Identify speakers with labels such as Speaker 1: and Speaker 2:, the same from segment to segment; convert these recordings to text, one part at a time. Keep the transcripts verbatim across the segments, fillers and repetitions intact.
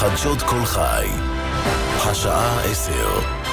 Speaker 1: חדשות כל חי, השעה עשר.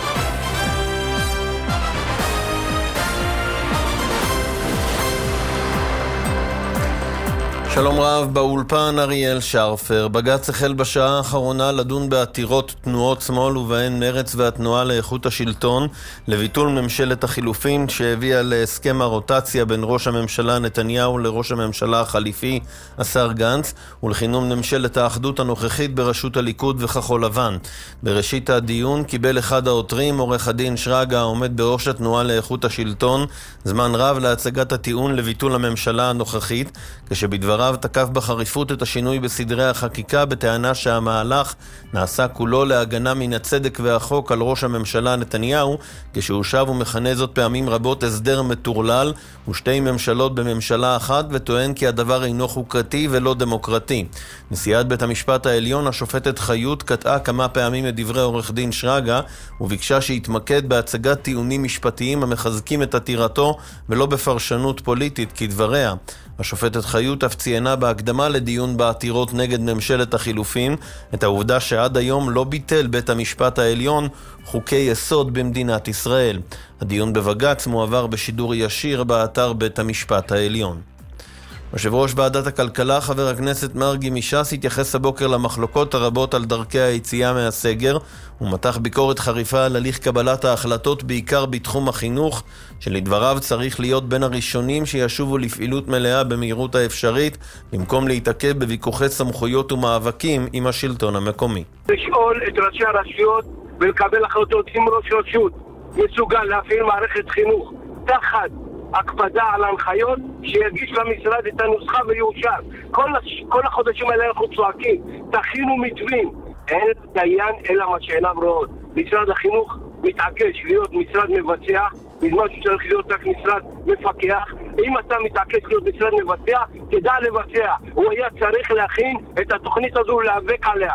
Speaker 1: שלום רב, באולפן אריאל שרפר. בג"ץ החל בשעה האחרונה לדון בעתירות תנועות שמאל ובהן מרץ והתנועה לאיכות השלטון לביטול ממשלת החילופין שהביאה להסכם הרוטציה בין ראש הממשלה נתניהו לראש הממשלה החליפי השר גנץ ולכינון ממשלת האחדות הנוכחית בראשות הליכוד וכחול לבן. בראשית הדיון קיבל אחד העותרים, עורך הדין שרגא העומד בראש התנועה לאיכות השלטון, זמן רב להצגת הטיעון לביטול הממשלה הנוכחית, כשבדבריו תקף בחריפות את השינוי בסדרי החקיקה בטענה שהמהלך נעשה כולו להגנה מן הצדק והחוק על ראש הממשלה נתניהו, כשהוא שב ומכנה זאת פעמים רבות הסדר מטורלל ושתי ממשלות בממשלה אחת, וטוען כי הדבר אינו חוקתי ולא דמוקרטי. נשיאת בית המשפט העליון השופטת חיות קטעה כמה פעמים את דברי עורך דין שרגא וביקשה שיתמקד בהצגת טיעונים משפטיים המחזקים את עתירתו ולא בפרשנות פוליטית כדבריה. השופטת חיות אף ציינה בהקדמה לדיון בעתירות נגד ממשלת החילופין את העובדה שעד היום לא ביטל בית המשפט העליון חוקי יסוד במדינת ישראל. הדיון בבג"ץ מועבר בשידור ישיר באתר בית המשפט העליון. יושב ראש ועדת הכלכלה חבר הכנסת מרגי מש"ס התייחס הבוקר למחלוקות הרבות על דרכי היציאה מהסגר ומתח ביקורת חריפה על הליך קבלת ההחלטות בעיקר בתחום החינוך, שלדבריו צריך להיות בין הראשונים שישובו לפעילות מלאה במהירות האפשרית במקום להתעכב בוויכוחי סמכויות ומאבקים עם השלטון המקומי.
Speaker 2: לשאול את ראשי הרשויות ולקבל החלטות אם ראש רשות מסוגל להפעיל מערכת חינוך תחת הקפדה על ההנחיות, שיגיש למשרד את הנוסחה ויאושר. כל, כל החודשים האלה אנחנו צועקים, תכינו מתווים. אין דיין אלא מה שאיניו רואות. משרד החינוך מתעקש להיות משרד מבצע, בזמן שצריך להיות רק משרד מפקח. אם אתה מתעקש להיות משרד מבצע, תדע לבצע. הוא היה צריך להכין את התוכנית הזו ולהיאבק עליה.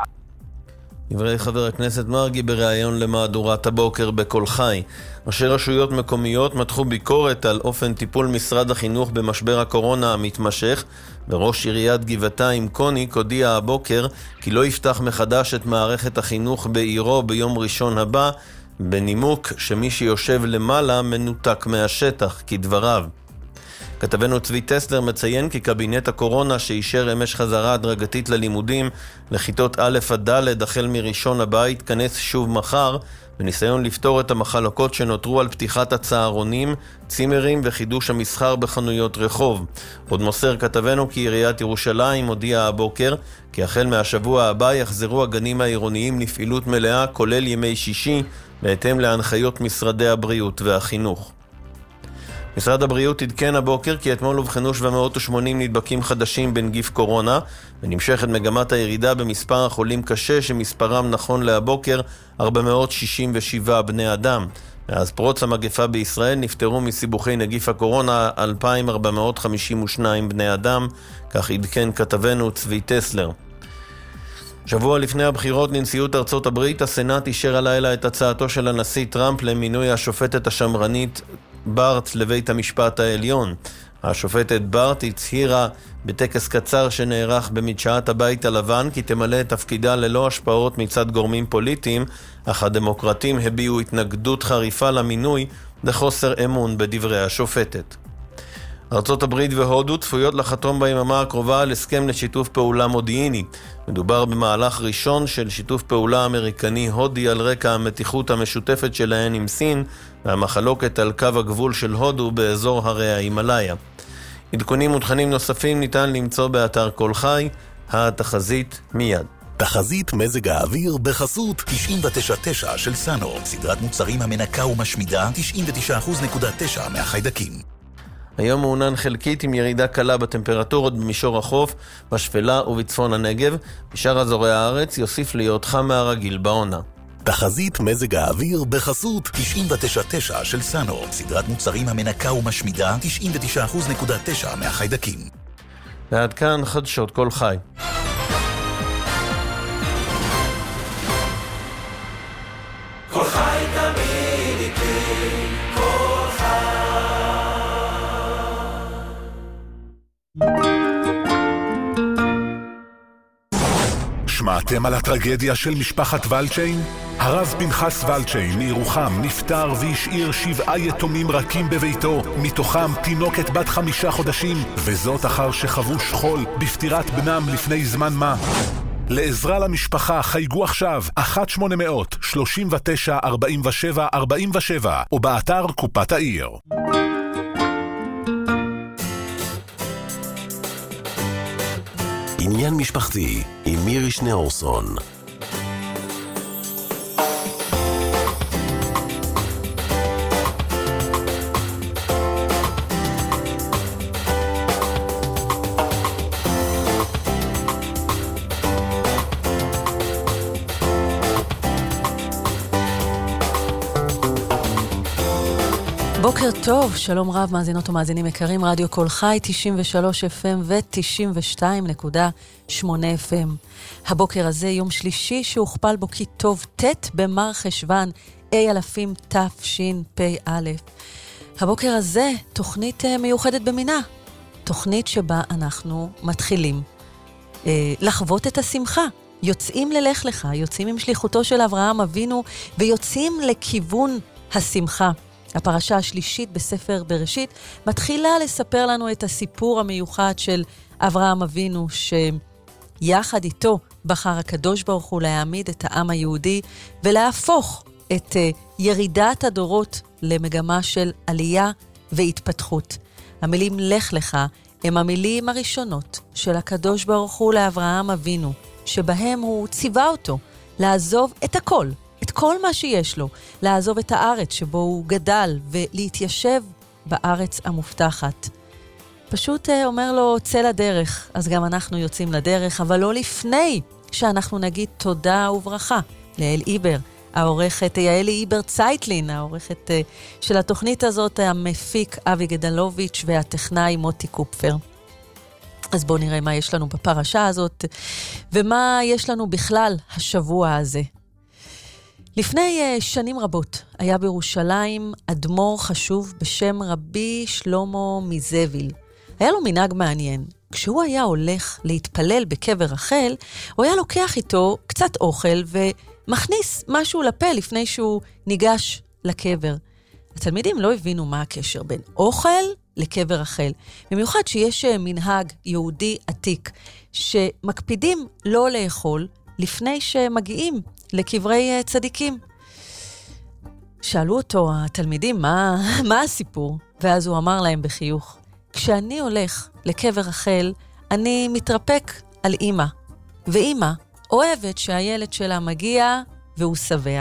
Speaker 1: דברי חבר הכנסת מרגי בריאיון למהדורת הבוקר בכל חי. ראשי רשויות מקומיות מתחו ביקורת על אופן טיפול משרד החינוך במשבר הקורונה המתמשך, וראש עיריית גבעתיים קוניק הודיע הבוקר כי לא יפתח מחדש את מערכת החינוך בעירו ביום ראשון הבא, בנימוק שמי שיושב למעלה מנותק מהשטח כדבריו. כתבנו צבי טסלר מציין כי קבינט הקורונה שאישר אמש חזרה הדרגתית ללימודים לכיתות א' עד ד' החל מראשון הבא יתכנס שוב מחר בניסיון לפתור את המחלוקות שנותרו על פתיחת הצהרונים, צימרים וחידוש המסחר בחנויות רחוב. עוד מוסר כתבנו כי עיריית ירושלים הודיעה הבוקר כי החל מהשבוע הבא יחזרו הגנים העירוניים לפעילות מלאה כולל ימי שישי בהתאם להנחיות משרדי הבריאות והחינוך. משרד הבריאות עדכן הבוקר כי אתמול הובחנו שבע מאות ושמונים נדבקים חדשים בנגיף קורונה, ונמשכת מגמת הירידה במספר החולים קשה שמספרם נכון להבוקר ארבע מאות שישים ושבעה בני אדם. מאז פרוץ המגפה בישראל נפטרו מסיבוכי נגיף הקורונה אלפיים ארבע מאות חמישים ושניים בני אדם, כך עדכן כתבנו צבי טסלר. שבוע לפני הבחירות לנשיאות ארצות הברית, הסנאט אישר הלילה את הצעתו של הנשיא טראמפ למינוי השופטת השמרנית ברט לבית המשפט העליון. השופטת ברט הצהירה בטקס קצר שנערך במדשאת הבית הלבן כי תמלא את תפקידה ללא השפעות מצד גורמים פוליטיים, אך הדמוקרטים הביעו התנגדות חריפה למינוי לחוסר אמון בדברי השופטת. ארצות הברית והודו צפויות לחתום ביממה הקרובה על הסכם לשיתוף פעולה מודיעיני. מדובר במהלך ראשון של שיתוף פעולה אמריקני-הודי על רקע המתיחות המשותפת שלהן עם סין והמחלוקת על קו הגבול של הודו באזור הרי ההימאליה. עדכונים ותכנים נוספים ניתן למצוא באתר כל חי. התחזית מיד. תחזית מזג האוויר בחסות תשעים ותשע נקודה תשע של סאנו, סדרת מוצרים המנקה ומשמידה תשעים ותשע נקודה תשע מהחיידקים. היום מעונן חלקית עם ירידה קלה בטמפרטורות במישור החוף, בשפלה ובצפון הנגב. בשאר אזורי הארץ יוסיף להיות חם מהרגיל בעונה.
Speaker 3: תחזית מזג האוויר בחסות תשעים ותשע נקודה תשע של סאנו, סדרת מוצרים המנקה ומשמידה תשעים ותשע נקודה תשע מהחיידקים.
Speaker 1: ועד כאן חדשות כל חי.
Speaker 4: כל חי תמיד איתי, כל חי.
Speaker 5: שמעתם על הטרגדיה של משפחת ולצ'יין? הרב פנחס ולצ'יין מירוחם נפטר והשאיר שבעה יתומים רכים בביתו, מתוכם תינוקת בת חמישה חודשים, וזאת אחר שחוו שכול בפטירת בנם לפני זמן מה. לעזרה למשפחה חייגו עכשיו אחת שמונה אפס אפס שלושים ותשע ארבעים ושבע ארבעים ושבע או באתר קופת העיר.
Speaker 6: עניין משפחתי עם מירי שניאורסון.
Speaker 7: בוקר טוב, שלום רב, מאזינות ומאזינים יקרים, רדיו קול חי, תשעים ושלוש אף אם ו-תשעים ושתיים נקודה שמונה אף אם. הבוקר הזה יום שלישי שהוכפל בו כי טוב ת' במר חשוון, A אלפים תשפ"א. הבוקר הזה תוכנית מיוחדת במינה, תוכנית שבה אנחנו מתחילים אה, לחוות את השמחה. יוצאים ללך לך, יוצאים עם שליחותו של אברהם אבינו ויוצאים לכיוון השמחה. הפרשה השלישית בספר בראשית מתחילה לספר לנו את הסיפור המיוחד של אברהם אבינו, שיחד איתו בחר הקדוש ברוך הוא להעמיד את העם היהודי ולהפוך את ירידת הדורות למגמה של עלייה והתפתחות. המילים לך לך הם המילים הראשונות של הקדוש ברוך הוא לאברהם אבינו, שבהם הוא ציווה אותו לעזוב את הכל, את כל מה שיש לו, לעזוב את הארץ שבו הוא גדל ולהתיישב בארץ המובטחת. פשוט אומר לו, צא לדרך, אז גם אנחנו יוצאים לדרך, אבל לא לפני שאנחנו נגיד תודה וברכה ליעל איבר, העורכת יעל איבר צייטלין, העורכת של התוכנית הזאת, המפיק אבי גדלוביץ' והטכנאי מוטי קופפר. אז בואו נראה מה יש לנו בפרשה הזאת, ומה יש לנו בכלל השבוע הזה. לפני שנים רבות היה בירושלים אדמו"ר חשוב בשם רבי שלמה מזוויל. היה לו מנהג מעניין. כשהוא היה הולך להתפלל בקבר רחל, הוא היה לוקח איתו קצת אוכל ומכניס משהו לפה לפני שהוא ניגש לקבר. התלמידים לא הבינו מה הקשר בין אוכל לקבר רחל. במיוחד שיש מנהג יהודי עתיק שמקפידים לא לאכול לפני שמגיעים לקברי צדיקים. שאלו אותו התלמידים, מה, מה הסיפור? ואז הוא אמר להם בחיוך, כשאני הולך לקבר רחל, אני מתרפק על אמא, ואמא אוהבת שהילד שלה מגיע והוא שבע.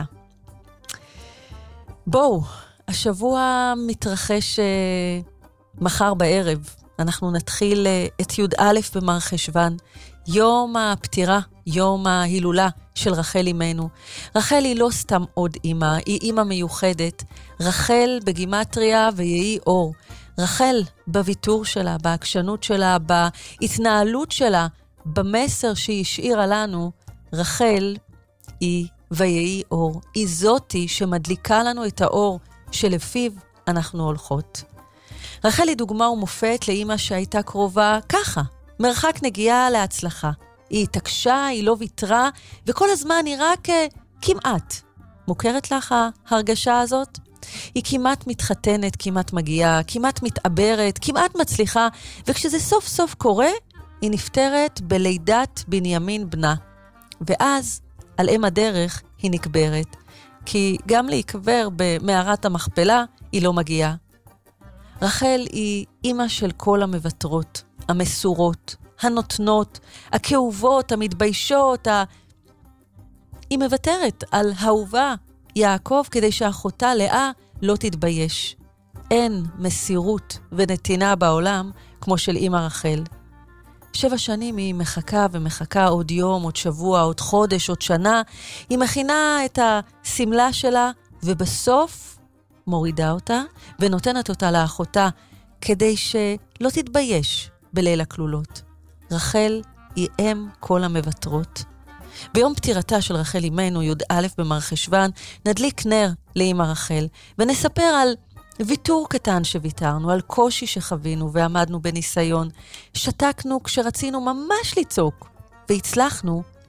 Speaker 7: בואו, השבוע מתרחש אה, מחר בערב, אנחנו נתחיל אה, את י' א' במר חשוון, יום הפטירה, יום ההילולה של רחל אמנו. רחל היא לא סתם עוד אמא, היא אמא מיוחדת. רחל בגימטריה ויהי אור. רחל בוויתור שלה, בעקשנות שלה, בהתנהלות שלה, במסר שהיא השאירה לנו, רחל היא ויהי אור. היא זאתי שמדליקה לנו את האור שלפיו אנחנו הולכות. רחל היא דוגמה ומופת לאמא שהייתה קרובה ככה, מרחק נגיעה להצלחה. היא התעקשה, היא לא ויתרה, וכל הזמן היא רק uh, כמעט. מוכרת לך ההרגשה הזאת? היא כמעט מתחתנת, כמעט מגיעה, כמעט מתעברת, כמעט מצליחה, וכשזה סוף סוף קורה, היא נפטרת בלידת בנימין בנה. ואז, על אם הדרך, היא נקברת. כי גם להיקבר במערת המכפלה, היא לא מגיעה. רחל היא אמא של כל המוותרות, המסורות, הנותנות, הכאובות, המתביישות, ה... היא מוותרת על האהובה יעקב כדי שאחותה לאה לא תתבייש. אין מסירות ונתינה בעולם כמו של אמא רחל. שבע שנים היא מחכה ומחכה עוד יום, עוד שבוע, עוד חודש, עוד שנה. היא מכינה את הסמלה שלה ובסוף מורידה אותה ונותנת אותה לאחותה כדי שלא תתבייש בליל הכלולות. רחל היא אם כל המוותרות. ביום פטירתה של רחל אמנו, י' א' במר חשוון, נדליק נר לאמא רחל, ונספר על ויתור קטן שוויתרנו, על קושי שחווינו ועמדנו בניסיון. שתקנו כשרצינו ממש לצעוק, והצלחנו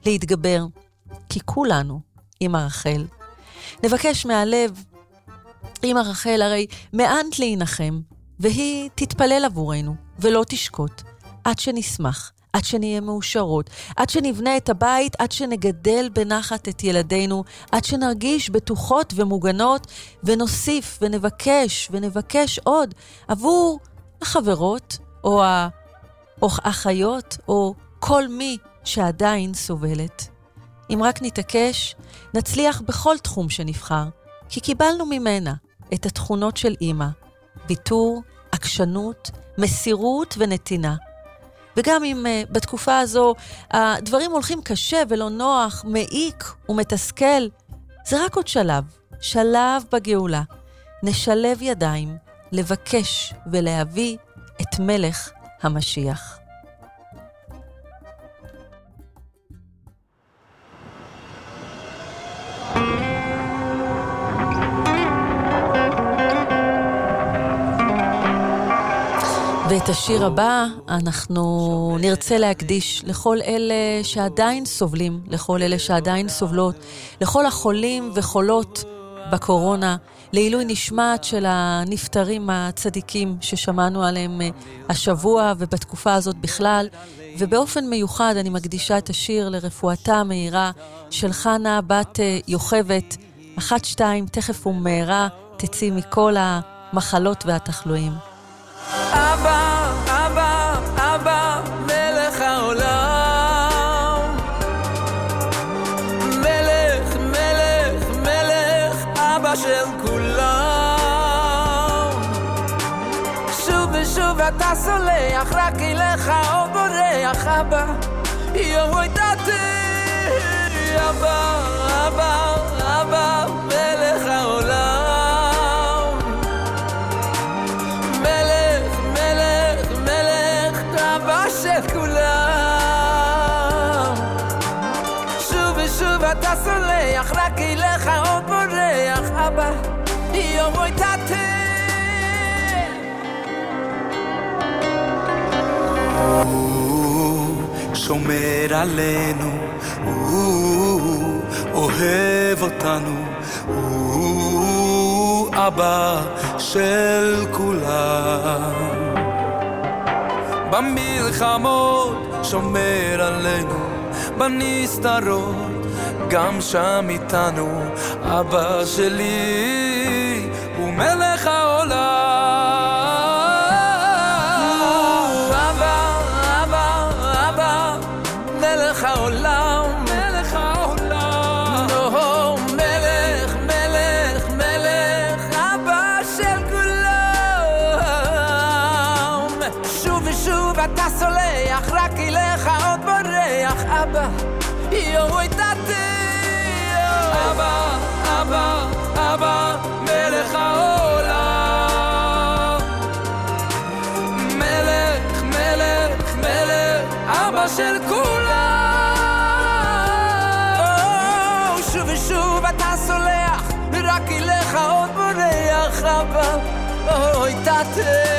Speaker 7: להתגבר, כי כולנו אמא רחל. נבקש מהלב, אמא רחל הרי מענת להינחם, והיא תתפלל עבורנו ולא תשקוט, עד שנשמח, עד שנהיה מאושרות, עד שנבנה את הבית, עד שנגדל בנחת את ילדינו, עד שנרגיש בטוחות ומוגנות, ונוסיף ונבקש ונבקש עוד עבור החברות או האחיות או כל מי שעדיין סובלת. אם רק נתעקש, נצליח בכל תחום שנבחר, כי קיבלנו ממנה את התכונות של אמא, ביטור, עקשנות, מסירות ונתינה. וגם אם uh, בתקופה הזו הדברים הולכים קשה ולא נוח, מעיק ומתסכל, זה רק עוד שלב, שלב בגאולה. נשלב ידיים, לבקש ולהביא את מלך המשיח. ואת השיר הבא אנחנו נרצה להקדיש לכל אלה שעדיין סובלים, לכל אלה שעדיין סובלות, לכל החולים וחולות בקורונה, לעילוי נשמת של הנפטרים הצדיקים ששמענו עליהם השבוע ובתקופה הזאת בכלל, ובאופן מיוחד אני מקדישה את השיר לרפואתה המהירה של חנה בת יוכבת, אחת שתיים תכף ומהרה תציא מכל המחלות והתחלואים.
Speaker 4: אבא, אבא, אבא, מלך העולם. מלך, מלך, מלך, אבא של כולם. שוב ושוב אתה סולח, רק אליך או בורח, אבא, יואי תתי. אבא, אבא, אבא, מלך העולם. של כולם. שוב ושוב אתה סולח, רק אליך עוד בורח, אבא, יאמוי תתי.
Speaker 8: הוא שומר עלינו, הוא אוהב אותנו, הוא אבא של כולם. במלחמות שומר עלינו, בנסתרות גם שם איתנו, אבא שלי הוא מלך העולם. אבא, אבא, אבא, מלך העולם, מלך העולם. נו, מלך, מלך, מלך, אבא של כולם. שוב ושוב אתה סולח, רק אליך עוד בורח, אבא, יואי תתי. אבא, אבא, אבא, מלך העולם. מלך, מלך, מלך, אבא של כולם. שוב ושוב אתה סולח, רק אליך עוד בורח, אבא, יואי תתי.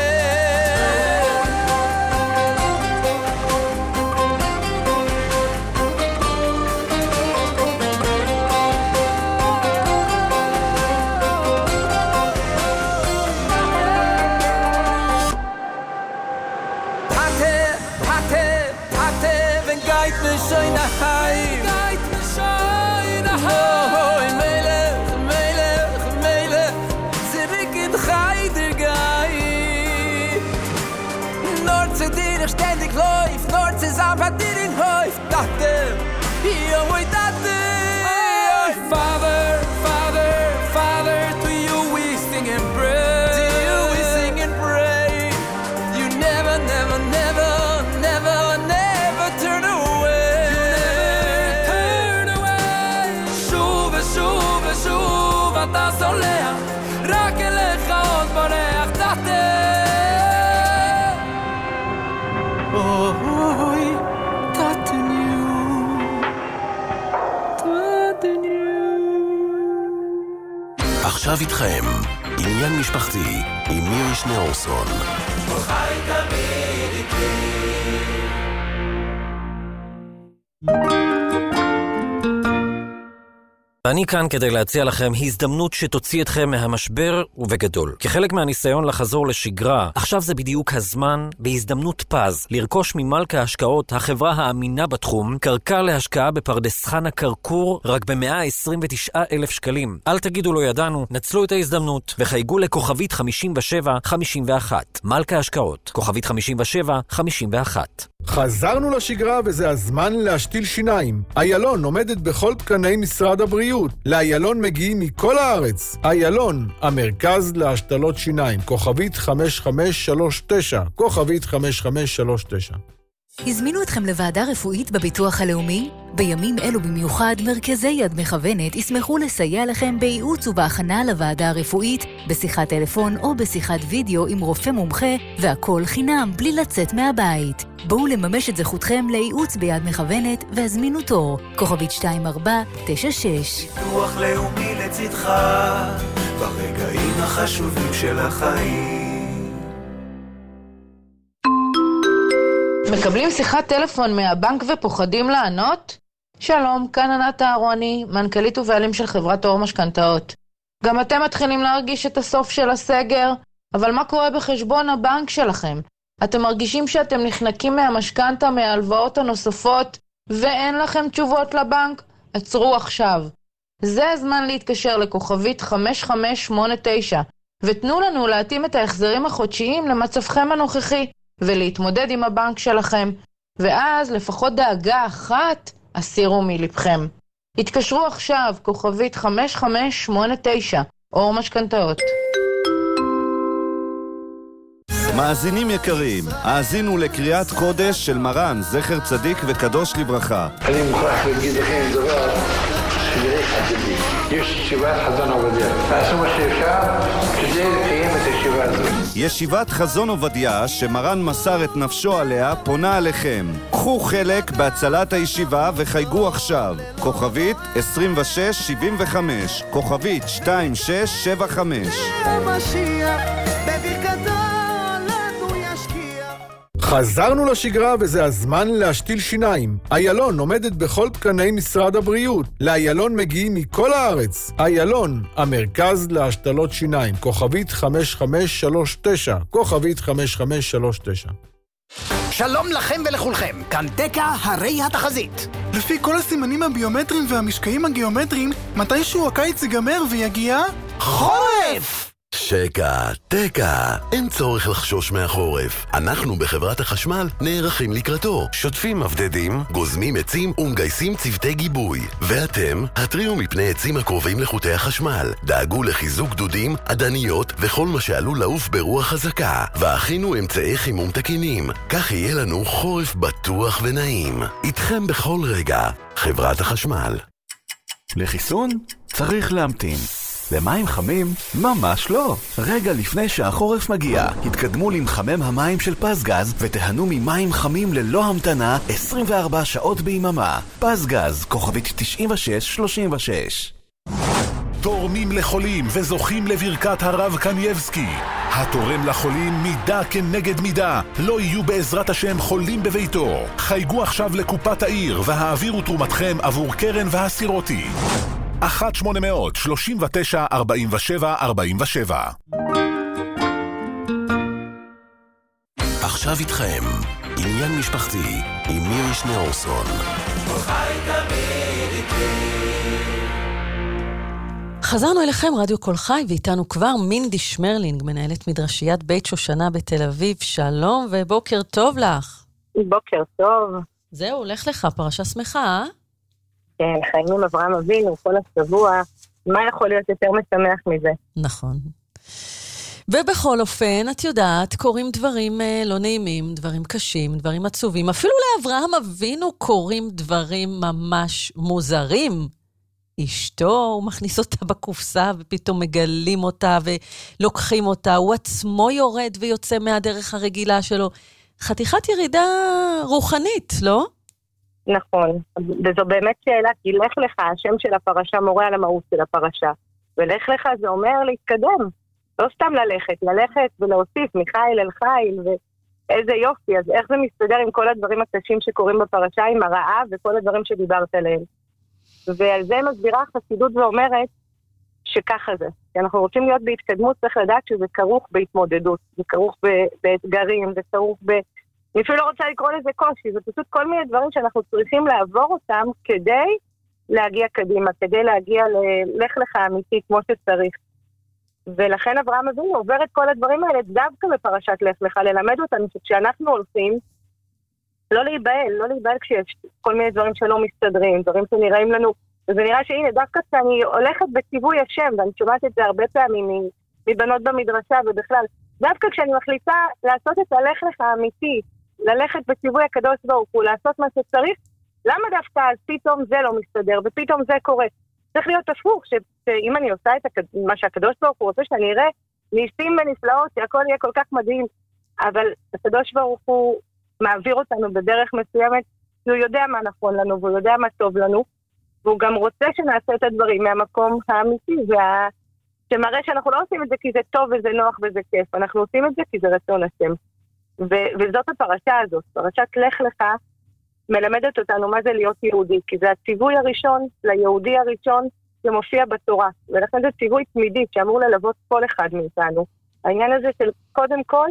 Speaker 8: Schöne Heim, geht mir schöne Heim. Melech, Melech, Melech, zurück in Heider Gai. Nur zu dir ich ständig läuft, nur zu Saba dir in Häuf. Dachte, yo, oi, dachte. Father, Father, Father, to you we sing and pray. To you we sing and pray. You never, never, never, never, never turn away. שוב אתה סולח, רק אליך עוד בורח, תתה. אוי, תתניו, תתניו.
Speaker 6: עכשיו איתכם, עניין משפחתי, עם מירי שניאורסון.
Speaker 4: כל חי תמיד איתי.
Speaker 9: אני כאן כדי להציע לכם הזדמנות שתוציא אתכם מהמשבר ובגדול. כחלק מהניסיון לחזור לשגרה, עכשיו זה בדיוק הזמן, בהזדמנות פז, לרכוש ממלכה ההשקעות, החברה האמינה בתחום, קרקע להשקעה בפרדס חנה קרקור, רק ב-מאה עשרים ותשעה אלף שקלים. אל תגידו לא ידענו, נצלו את ההזדמנות, וחייגו לכוכבית חמישים ושבע חמישים ואחת. מלכה ההשקעות, כוכבית חמישים ושבע חמישים ואחת.
Speaker 10: חזרנו לשגרה וזה הזמן להשתיל שיניים. איילון עומדת בכל תקני משרד הבריאות. לאיילון מגיעים מכל הארץ. איילון, המרכז להשתלות שיניים. כוכבית חמש חמש שלוש תשע. כוכבית חמש חמש שלוש תשע.
Speaker 11: הזמינו אתכם לוועדה רפואית בביטוח הלאומי? בימים אלו במיוחד, מרכזי יד מכוונת ישמחו לסייע לכם בייעוץ ובהכנה לוועדה הרפואית, בשיחת טלפון או בשיחת וידאו עם רופא מומחה, והכל חינם בלי לצאת מהבית. בואו לממש את זכותכם לייעוץ ביד מכוונת והזמינו תור. כוכבית שתיים ארבע תשע שש.
Speaker 12: ביטוח לאומי לצדך, ברגעים החשובים של החיים.
Speaker 13: מקבלים שיחת טלפון מהבנק ופוחדים לענות? שלום, כאן ענת אהרוני, מנכ"לית ובעלים של חברת אור משכנתאות. גם אתם מתחילים להרגיש את הסוף של הסגר, אבל מה קורה בחשבון הבנק שלכם? אתם מרגישים שאתם נחנקים מהמשכנתה, מההלוואות הנוספות, ואין לכם תשובות לבנק? עצרו עכשיו. זה הזמן להתקשר לכוכבית חמש חמש שמונה תשע, ותנו לנו להתאים את ההחזרים החודשיים למצבכם הנוכחי. ולהתמודד עם הבנק שלכם, ואז לפחות דאגה אחת הסירו מלבכם. התקשרו עכשיו, כוכבית חמש חמש שמונה תשע, אור משכנתאות.
Speaker 14: מאזינים יקרים, האזינו לקריאת קודש של מרן, זכר צדיק וקדוש לברכה.
Speaker 15: אני מוכרח להגיד לכם דבר שדרך עתידי. יש ישיבת חזון עובדיה. תעשו מה שאפשר כדי לקיים את הישיבה הזאת.
Speaker 14: ישיבת חזון עובדיה, שמרן מסר את נפשו עליה, פונה עליכם. קחו חלק בהצלת הישיבה וחייגו עכשיו. כוכבית עשרים ושש שבעים וחמש, כוכבית שתיים שש שבע חמש.
Speaker 10: חזרנו לשגרה וזה הזמן להשתיל שיניים. איילון עומדת בכל תקני משרד הבריאות. לאיילון מגיעים מכל הארץ. איילון, המרכז להשתלות שיניים. כוכבית חמש חמש שלוש תשע. כוכבית חמש חמש שלוש תשע.
Speaker 16: שלום לכם ולכולכם, כאן תקה הרי התחזית.
Speaker 17: לפי כל הסימנים הביומטריים והמשקעים הגיאומטריים, מתישהו הקיץ ייגמר ויגיע
Speaker 16: חורף!
Speaker 6: שקע, תקע, אין צורך לחשוש מהחורף. אנחנו בחברת החשמל נערכים לקראתו. שוטפים מבדדים, גוזמים עצים ומגייסים צוותי גיבוי. ואתם, התריעו מפני עצים הקרובים לחוטי החשמל. דאגו לחיזוק דודים, עדניות וכל מה שעלול לעוף ברוח חזקה. והכינו אמצעי חימום תקינים. כך יהיה לנו חורף בטוח ונעים. איתכם בכל רגע, חברת החשמל.
Speaker 18: לחיסון צריך להמתין. למים חמים? ממש לא. רגע לפני שהחורף מגיע, התקדמו למחמם המים של פזגז ותהנו ממים חמים ללא המתנה עשרים וארבע שעות ביממה. פזגז, כוכבית תשעים ושש שלושים ושש.
Speaker 5: תורמים לחולים וזוכים לברכת הרב קנייבסקי. התורם לחולים מידה כנגד מידה. לא יהיו בעזרת השם חולים בביתו. חייגו עכשיו לקופת העיר והעבירו תרומתכם עבור קרן והסירותי. אחת שמונה מאות שלושים ותשע ארבעים ושבע ארבעים ושבע.
Speaker 6: עכשיו איתכם, עניין משפחתי עם מירי שניאורסון.
Speaker 7: חזרנו אליכם, רדיו כל חי, ואיתנו כבר מינדי שמרלינג, מנהלת מדרשיית בית שושנה בתל אביב. שלום ובוקר טוב לך.
Speaker 19: בוקר טוב.
Speaker 7: זהו, לך לך, פרשה שמחה, אה?
Speaker 19: כן, חיים עם אברהם אבינו כל השבוע, מה יכול להיות יותר משמח מזה?
Speaker 7: נכון. ובכל אופן, את יודעת, קורים דברים לא נעימים, דברים קשים, דברים עצובים. אפילו לאברהם אבינו קורים דברים ממש מוזרים. אשתו, הוא מכניס אותה בקופסה, ופתאום מגלים אותה ולוקחים אותה. הוא עצמו יורד ויוצא מהדרך הרגילה שלו. חתיכת ירידה רוחנית, לא?
Speaker 19: נכון, וזו באמת שאלה, כי לך לך, השם של הפרשה מורה על המהות של הפרשה, ולך לך זה אומר להתקדם, לא סתם ללכת, ללכת ולהוסיף מחיל אל חיל, ואיזה יופי, אז איך זה מסתדר עם כל הדברים הקשים שקורים בפרשה, עם הרעב וכל הדברים שדיברת עליהם? ועל זה מסבירה החסידות ואומרת שככה זה. כי אנחנו רוצים להיות בהתקדמות, צריך לדעת שזה כרוך בהתמודדות, זה כרוך באתגרים, זה כרוך ב... אני אפילו לא רוצה לקרוא לזה קושי, זה פשוט כל מיני דברים שאנחנו צריכים לעבור אותם כדי להגיע קדימה, כדי להגיע ללך לך אמיתי כמו שצריך. ולכן אברהם אבינו עובר את כל הדברים האלה דווקא בפרשת לך לך, ללמד אותנו שכשאנחנו הולכים, לא להיבהל, לא להיבהל כשיש כל מיני דברים שלא מסתדרים, דברים שנראים לנו, וזה נראה שהנה, דווקא כשאני הולכת בציווי השם, ואני שומעת את זה הרבה פעמים מבנות במדרשה ובכלל, דווקא כשאני מחליטה לעשות את הלך לך האמיתי, ללכת בציווי הקדוש ברוך הוא, לעשות מה שצריך, למה דווקא אז פתאום זה לא מסתדר, ופתאום זה קורה? צריך להיות הפוך, שאם אני עושה את מה שהקדוש ברוך הוא רוצה שאני אראה, ניסים ונפלאות, שהכל יהיה כל כך מדהים, אבל הקדוש ברוך הוא מעביר אותנו בדרך מסוימת, הוא יודע מה נכון לנו, והוא יודע מה טוב לנו, והוא גם רוצה שנעשה את הדברים מהמקום האמיתי, וה... שמראה שאנחנו לא עושים את זה כי זה טוב וזה נוח וזה כיף, אנחנו עושים את זה כי זה רצון השם. ו- וזאת הפרשה הזאת, פרשת לך לך, מלמדת אותנו מה זה להיות יהודי, כי זה הציווי הראשון, ליהודי הראשון, שמופיע בתורה, ולכן זה ציווי תמידי שאמור ללוות כל אחד מאיתנו. העניין הזה של קודם כל,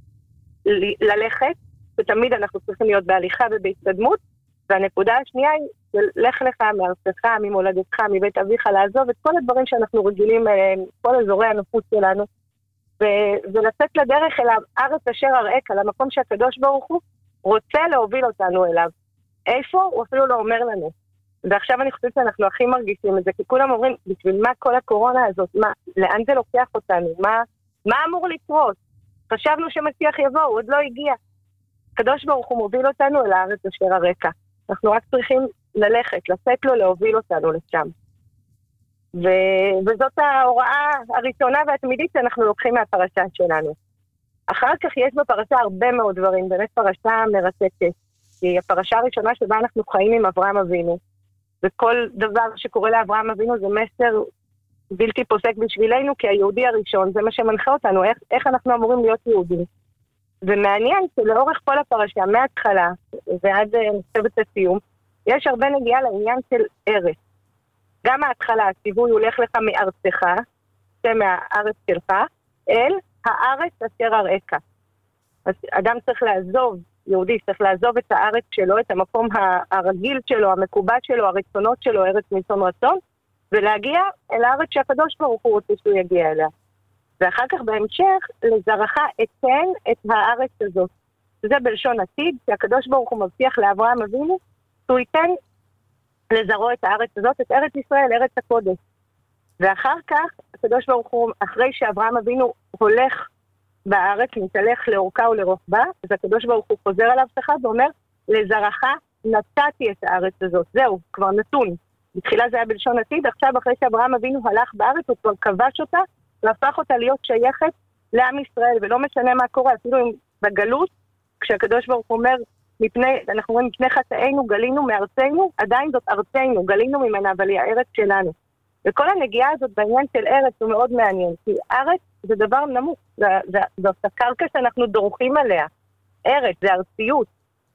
Speaker 19: ל- ללכת, ותמיד אנחנו צריכים להיות בהליכה ובהתקדמות, והנקודה השנייה היא, לך לך מארצך, ממולדתך, מבית אביך, לעזוב את כל הדברים שאנחנו רגילים אליהם, כל אזורי הנפוץ שלנו, ו- ולצאת לדרך אל הארץ אשר אראך, על המקום שהקדוש ברוך הוא רוצה להוביל אותנו אליו. איפה? הוא אפילו לא אומר לנו. ועכשיו אני חושבת שאנחנו הכי מרגישים את זה, כי כולם אומרים, בשביל מה כל הקורונה הזאת? מה? לאן זה לוקח אותנו? מה, מה אמור לקרות? חשבנו שמשיח יבוא, הוא עוד לא הגיע. הקדוש ברוך הוא מוביל אותנו אל הארץ אשר אראך. אנחנו רק צריכים ללכת, לצאת לו, להוביל אותנו לשם. ו- וזאת ההוראה הראשונה והתמידית שאנחנו לוקחים מהפרשה שלנו. אחר כך יש בפרשה הרבה מאוד דברים, באמת פרשה מרתקת. היא הפרשה הראשונה שבה אנחנו חיים עם אברהם אבינו. וכל דבר שקורה לאברהם אבינו זה מסר בלתי פוסק בשבילנו, כי היהודי הראשון, זה מה שמנחה אותנו, איך, איך אנחנו אמורים להיות יהודים. ומעניין שלאורך כל הפרשה, מההתחלה ועד נחשבת הסיום, יש הרבה נגיעה לעניין של ארץ. גם ההתחלה, הציווי הולך לך מארצך, זה מהארץ שלך, אל הארץ אשר אראך. אז אדם צריך לעזוב, יהודי צריך לעזוב את הארץ שלו, את המקום הרגיל שלו, המקובל שלו, הרצונות שלו, ארץ מרצון רצון, ולהגיע אל הארץ שהקדוש ברוך הוא רוצה שהוא יגיע אליה. ואחר כך בהמשך, לזרעך אתן את הארץ הזאת. זה בלשון עתיד, שהקדוש ברוך הוא מבטיח לאברהם אבינו, שהוא ייתן לזרעו את הארץ הזאת, את ארץ ישראל, ארץ הקודש. ואחר כך, הקדוש ברוך הוא, אחרי שאברהם אבינו הולך בארץ, מתהלך לאורכה ולרוחבה, אז הקדוש ברוך הוא חוזר על הבטחה ואומר, לזרעך נתתי את הארץ הזאת. זהו, כבר נתון. בתחילה זה היה בלשון עתיד, עכשיו אחרי שאברהם אבינו הלך בארץ, הוא כבר כבש אותה, והפך אותה להיות שייכת לעם ישראל, ולא משנה מה קורה, אפילו בגלות, כשהקדוש ברוך הוא אומר, מפני, אנחנו אומרים, מפני חטאינו גלינו מארצנו, עדיין זאת ארצנו, גלינו ממנה, אבל היא הארץ שלנו. וכל הנגיעה הזאת בעניין של ארץ הוא מאוד מעניין, כי ארץ זה דבר נמוך, זאת הקרקע שאנחנו דורכים עליה. ארץ זה ארציות,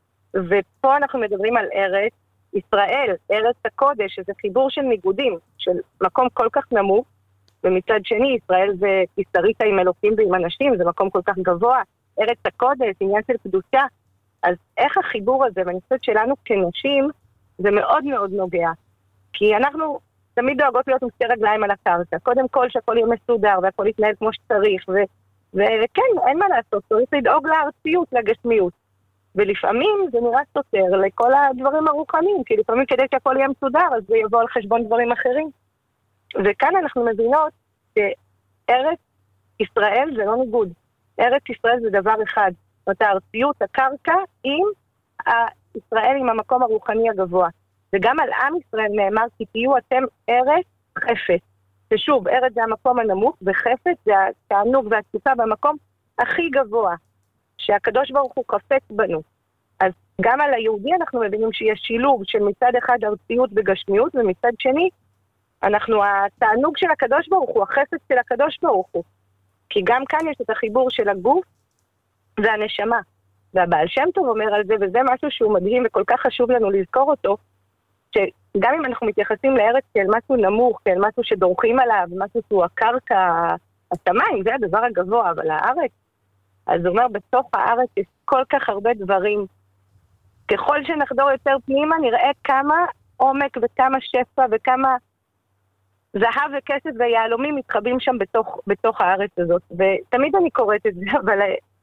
Speaker 19: ופה אנחנו מדברים על ארץ, ישראל, ארץ הקודש, שזה חיבור של ניגודים, של מקום כל כך נמוך, ומצד שני, ישראל זה כיסריתה עם אלוקים ועם אנשים, זה מקום כל כך גבוה, ארץ הקודש, עניין של קדושה. אז איך החיבור הזה, ואני חושבת שלנו כנשים, זה מאוד מאוד נוגע. כי אנחנו תמיד דואגות להיות עם שתי רגליים על הקרקע. קודם כל שהכל יהיה מסודר, והכל יתנהל כמו שצריך, ו- וכן, אין מה לעשות, צריך לדאוג לארציות, לגשמיות. ולפעמים זה נראה סותר לכל הדברים הרוחניים, כי לפעמים כדי שהכל יהיה מסודר, אז זה יבוא על חשבון דברים אחרים. וכאן אנחנו מבינות שארץ ישראל זה לא ניגוד. ארץ ישראל זה דבר אחד. זאת אומרת, הארציות, הקרקע, עם ישראל, עם המקום הרוחני הגבוה. וגם על עם ישראל נאמר, כי תהיו אתם ארץ חפץ. ושוב, ארץ זה המקום הנמוך, וחפץ זה התענוג והתשוקה במקום הכי גבוה, שהקדוש ברוך הוא חפץ בנו. אז גם על היהודי אנחנו מבינים שיש שילוב של מצד אחד ארציות וגשמיות, ומצד שני, אנחנו, התענוג של הקדוש ברוך הוא, החפץ של הקדוש ברוך הוא. כי גם כאן יש את החיבור של הגוף והנשמה. והבעל שם טוב אומר על זה, וזה משהו שהוא מדהים וכל כך חשוב לנו לזכור אותו, גם אם אנחנו מתייחסים לארץ כאל משהו נמוך, כאל משהו שדורכים עליו, משהו שהוא הקרקע, השמיים, זה הדבר הגבוה, אבל הארץ, אז הוא אומר, בתוך הארץ יש כל כך הרבה דברים. ככל שנחדור יותר פנימה, נראה כמה עומק וכמה שפע וכמה זהב וכסף ויהלומים מתחבאים שם בתוך, בתוך הארץ הזאת. ותמיד אני קוראת את זה, אבל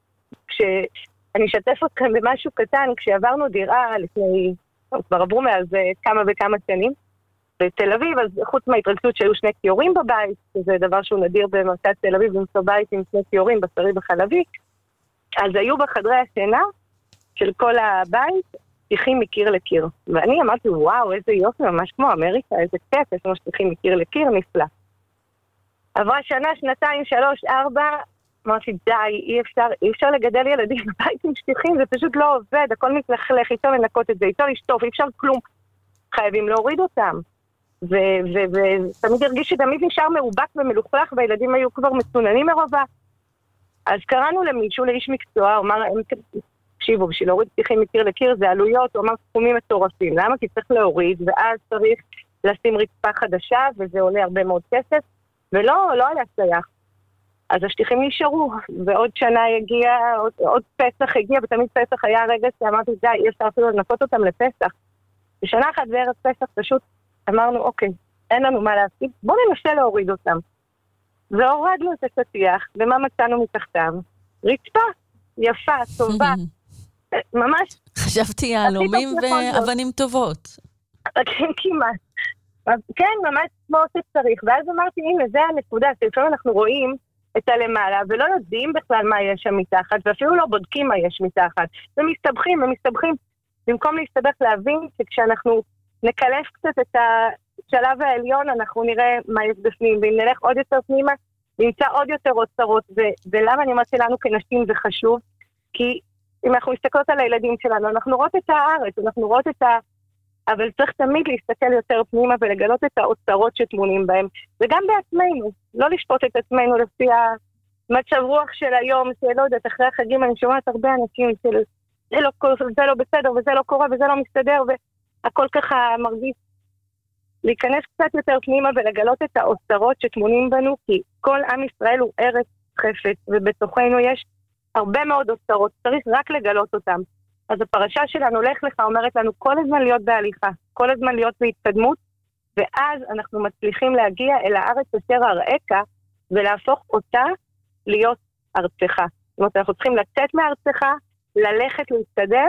Speaker 19: כשאני אשתף אתכם במשהו קטן, כשעברנו דירה לפני, כבר עברו מאז כמה וכמה שנים, בתל אביב, אז חוץ מההתרגשות שהיו שני קיורים בבית, שזה דבר שהוא נדיר במרכז תל אביב, למצוא בית עם שני קיורים בשרי בחלבי, אז היו בחדרי השינה של כל הבית, שטיחים מקיר לקיר. ואני אמרתי, וואו, איזה יופי, ממש כמו אמריקה, איזה כיף, יש לנו שטיחים מקיר לקיר, נפלא. עברה שנה, שנתיים, שלוש, ארבע, אמרתי, די, אי אפשר, אי אפשר לגדל ילדים בבית עם שטיחים, זה פשוט לא עובד, הכל מתלכלך, איתו לנקות את זה, איתו לשטוף, אי אפשר כלום. חייבים להוריד אותם. ותמיד הרגיש שתמיד נשאר מאובק ומלוכלך, והילדים היו כבר מצוננים מרובה. אז קראנו למישהו, לאיש מקצוע, הוא אמר, תקשיבו, בשביל להוריד שטיחים מקיר לקיר זה עלויות, הוא אמר סכומים מטורפים. למה? כי צריך להוריד, ואז צריך לשים רצפה חדשה, וזה עולה הרבה מאוד כסף, ולא, לא היה סייח. אז השטיחים נשארו, ועוד שנה הגיע, עוד, עוד פסח הגיע, ותמיד פסח היה הרגע שאמרתי, די, אי אפשר אפילו לנקות אותם לפסח. בשנה אחת בערב פסח פשוט אמרנו, אוקיי, אין לנו מה להפסיק, בואו ננסה להוריד אותם. והורדנו את השטיח, ומה מצאנו מתחתם? רצפה, יפה, טובה, ממש.
Speaker 7: חשבתי יהלומים ואבנים טובות.
Speaker 19: כן, כמעט. כן, ממש כמו שצריך. ואז אמרתי, הנה, זה הנקודה, שלפעמים אנחנו רואים את הלמעלה, ולא יודעים בכלל מה יש שם מתחת, ואפילו לא בודקים מה יש מתחת. ומסתבכים, ומסתבכים. במקום להסתבך להבין שכשאנחנו נקלף קצת את השלב העליון, אנחנו נראה מה יש בפנים, ואם נלך עוד יותר פנימה, נמצא עוד יותר אוצרות, ו- ולמה אני אומרת שלנו כנשים זה חשוב? כי אם אנחנו מסתכלות על הילדים שלנו, אנחנו רואות את הארץ, אנחנו רואות את ה... אבל צריך תמיד להסתכל יותר פנימה ולגלות את האוצרות שטמונים בהם, וגם בעצמנו, לא לשפוט את עצמנו לפי המצב רוח של היום, שלא יודעת, אחרי החגים אני שומעת הרבה אנשים של זה לא, זה לא בסדר וזה לא קורה וזה לא מסתדר, והכל ככה מרגיש. להיכנס קצת יותר פנימה ולגלות את האוצרות שטמונים בנו, כי כל עם ישראל הוא ארץ חפץ, ובתוכנו יש הרבה מאוד אוצרות, צריך רק לגלות אותם. אז הפרשה שלנו, לך לך, אומרת לנו כל הזמן להיות בהליכה, כל הזמן להיות בהתקדמות, ואז אנחנו מצליחים להגיע אל הארץ אשר אראך, ולהפוך אותה להיות ארצך. זאת אומרת, אנחנו צריכים לצאת מארצך, ללכת להתקדם,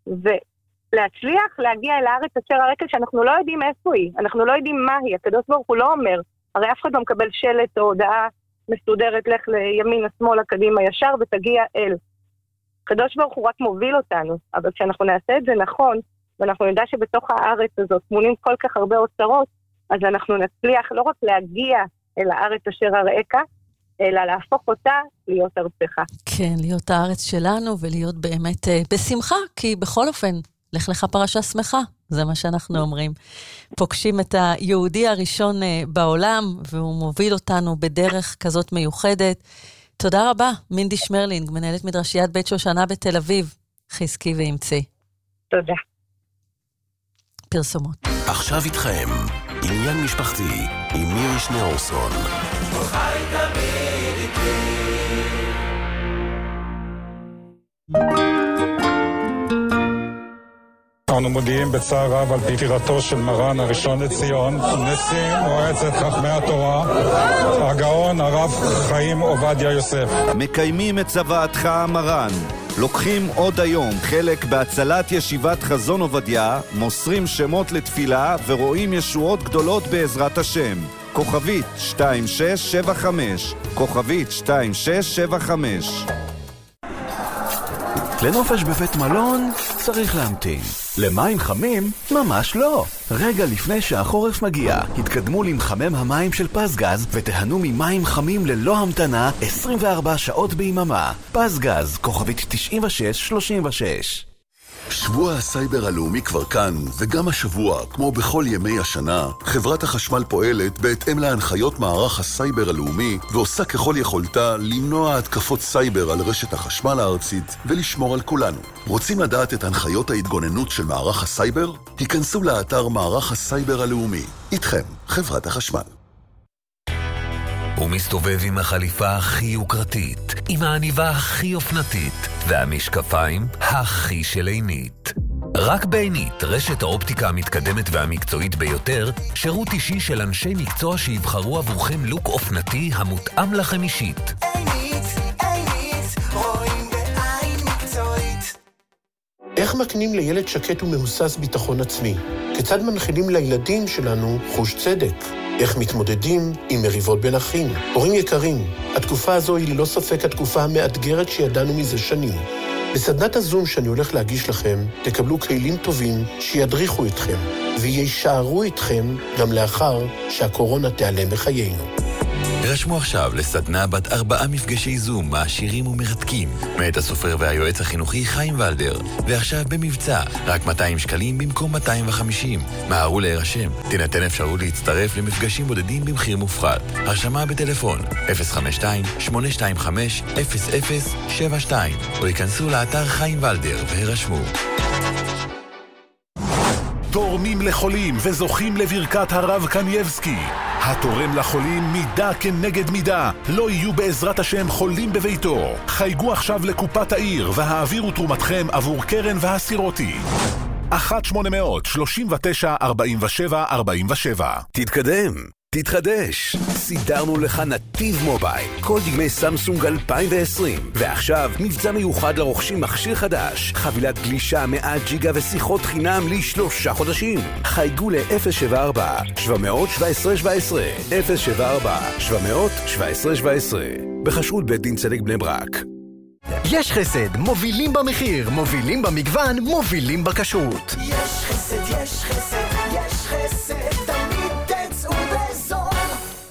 Speaker 19: ולהצליח להגיע אל הארץ אשר אראך, שאנחנו לא יודעים איפה היא, אנחנו לא יודעים מה היא, הקדוש ברוך הוא לא אומר, הרי אף אחד לא מקבל שלט או הודעה מסודרת, לך לימין, השמאל, הקדימה, ישר, ותגיע אל. הקדוש ברוך הוא רק מוביל אותנו, אבל כשאנחנו נעשה את זה נכון, ואנחנו נדע שבתוך הארץ הזאת מונים כל כך הרבה אוצרות, אז אנחנו נצליח לא רק להגיע אל הארץ אשר אראך, אלא להפוך אותה להיות ארצך.
Speaker 7: כן, להיות הארץ שלנו ולהיות באמת uh, בשמחה, כי בכל אופן, לך לך פרשה שמחה, זה מה שאנחנו אומרים. פוגשים את היהודי הראשון uh, בעולם, והוא מוביל אותנו בדרך כזאת מיוחדת. תודה רבה, מינדי שמרלינג, מנהלת מדרשיית בית שושנה בתל אביב. חזקי ואמצי.
Speaker 19: תודה.
Speaker 7: פרסומות.
Speaker 6: עכשיו איתכם, עניין משפחתי, עם מירי שניאורסון.
Speaker 12: חי תמיד איתי.
Speaker 20: אנו מודיעים בצער רב על פטירתו של מרן הראשון לציון, נשיא מועצת חכמי התורה, הגאון הרב חיים עובדיה יוסף.
Speaker 14: מקיימים את צוואתך מרן, לוקחים עוד היום חלק בהצלת ישיבת חזון עובדיה, מוסרים שמות לתפילה ורואים ישועות גדולות בעזרת השם. כוכבית שתיים שש שבע חמש, כוכבית שתיים שש שבע חמש.
Speaker 18: לנופש בבית מלון צריך להמתין. למים חמים? ממש לא. רגע לפני שהחורף מגיע, התקדמו למחמם המים של פסגז ותהנו ממים חמים ללא המתנה עשרים וארבע שעות ביממה. פסגז, כוכבית תשעים ושש שלושים ושש.
Speaker 3: שבוע הסייבר הלאומי כבר כאן, וגם השבוע, כמו בכל ימי השנה, חברת החשמל פועלת בהתאם להנחיות מערך הסייבר הלאומי, ועושה ככל יכולתה למנוע התקפות סייבר על רשת החשמל הארצית ולשמור על כולנו. רוצים לדעת את הנחיות ההתגוננות של מערך הסייבר? היכנסו לאתר מערך הסייבר הלאומי. איתכם, חברת החשמל.
Speaker 21: הוא מסתובב עם החליפה הכי יוקרתית, עם העניבה הכי אופנתית, והמשקפיים הכי של עינית. רק בעינית, רשת האופטיקה המתקדמת והמקצועית ביותר, שירות אישי של אנשי מקצוע שיבחרו עבורכם לוק אופנתי המותאם לכם אישית.
Speaker 22: עינית, עינית, רואים בעין מקצועית.
Speaker 23: איך מקנים לילד שקט ומהוסס ביטחון עצמי? כיצד מנחילים לילדים שלנו חוש צדק? איך מתמודדים עם מריבות בין אחים? הורים יקרים, התקופה הזו היא ללא ספק התקופה המאתגרת שידענו מזה שנים. בסדנת הזום שאני הולך להגיש לכם, תקבלו כלים טובים שידריכו אתכם, וישארו איתכם גם לאחר שהקורונה תיעלם מחיינו.
Speaker 21: רשמו עכשיו לסדנה בת ארבעה מפגשי זום מעשירים ומרתקים מאת הסופר והיועץ החינוכי חיים ולדר, ועכשיו במבצע רק מאתיים שקלים במקום מאתיים וחמישים. מהרו להירשם, תינתן אפשרות להצטרף למפגשים בודדים במחיר מופחת. הרשמה בטלפון אפס חמש שתיים שמונה שתיים חמש אפס אפס שבע שתיים או ייכנסו לאתר חיים ולדר והירשמו.
Speaker 5: תורמים לחולים וזוכים לברכת הרב קנייבסקי. התורם לחולים מידה כנגד מידה. לא יהיו בעזרת השם חולים בביתו. חייגו עכשיו לקופת העיר והעבירו תרומתכם עבור קרן והסירותי. אחת שמונה מאות שלושים ותשע ארבעים ושבע ארבעים ושבע.
Speaker 18: תתקדם, תתחדש. סידרנו לך נתיב מובייל, כל דגמי סמסונג אלפיים ועשרים. ועכשיו מבצע מיוחד לרוכשים מכשיר חדש, חבילת גלישה מאה ג'יגה ושיחות חינם לשלושה חודשים. חייגו ל-אפס שבע ארבע שבע שבע עשרה שבע עשרה אפס שבע ארבע שבע שבע עשרה שבע עשרה. בחשרות בית דין צדק בני ברק.
Speaker 16: יש חסד, מובילים במחיר, מובילים במגוון, מובילים בכשרות.
Speaker 22: יש חסד, יש חסד, יש חסד, תמיד תצאו בזול.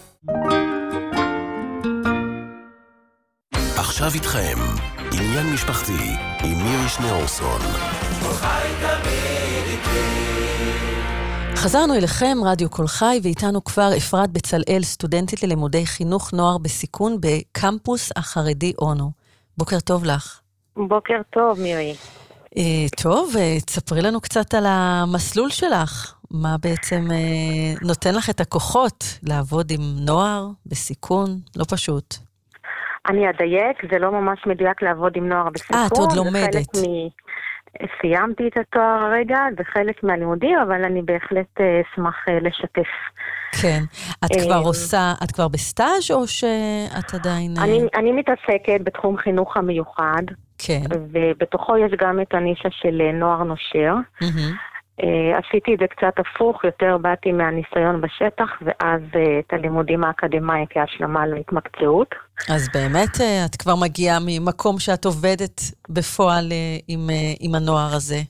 Speaker 3: עכשיו איתכם, עניין משפחתי עם מירי שניאורסון.
Speaker 12: חי תמיד איתי.
Speaker 7: חזרנו אליכם, רדיו כל חי, ואיתנו כבר אפרת בצלאל, סטודנטית ללימודי חינוך נוער בסיכון בקמפוס החרדי אונו. בוקר טוב לך.
Speaker 19: בוקר טוב, מירי.
Speaker 7: אה, טוב, תספרי לנו קצת על המסלול שלך. מה בעצם אה, נותן לך את הכוחות לעבוד עם נוער בסיכון? לא פשוט.
Speaker 19: אני אדייק, זה לא ממש מדויק לעבוד עם נוער בסיכון.
Speaker 7: אה, את עוד לומדת.
Speaker 19: מ... סיימתי את התואר הרגע, זה חלק מהלימודים, אבל אני בהחלט אשמח לשתף.
Speaker 7: כן. את כבר עושה, את כבר בסטאז' או שאת עדיין...
Speaker 19: אני, אני מתעסקת בתחום חינוך המיוחד.
Speaker 7: כן.
Speaker 19: ובתוכו יש גם את הנישה של נוער נושר. עשיתי את זה קצת הפוך, יותר באתי מהניסיון בשטח, ואז את הלימודים האקדמיים כהשלמה להתמקצעות.
Speaker 7: אז באמת את כבר מגיעה ממקום שאת עובדת בפועל עם, עם הנוער הזה?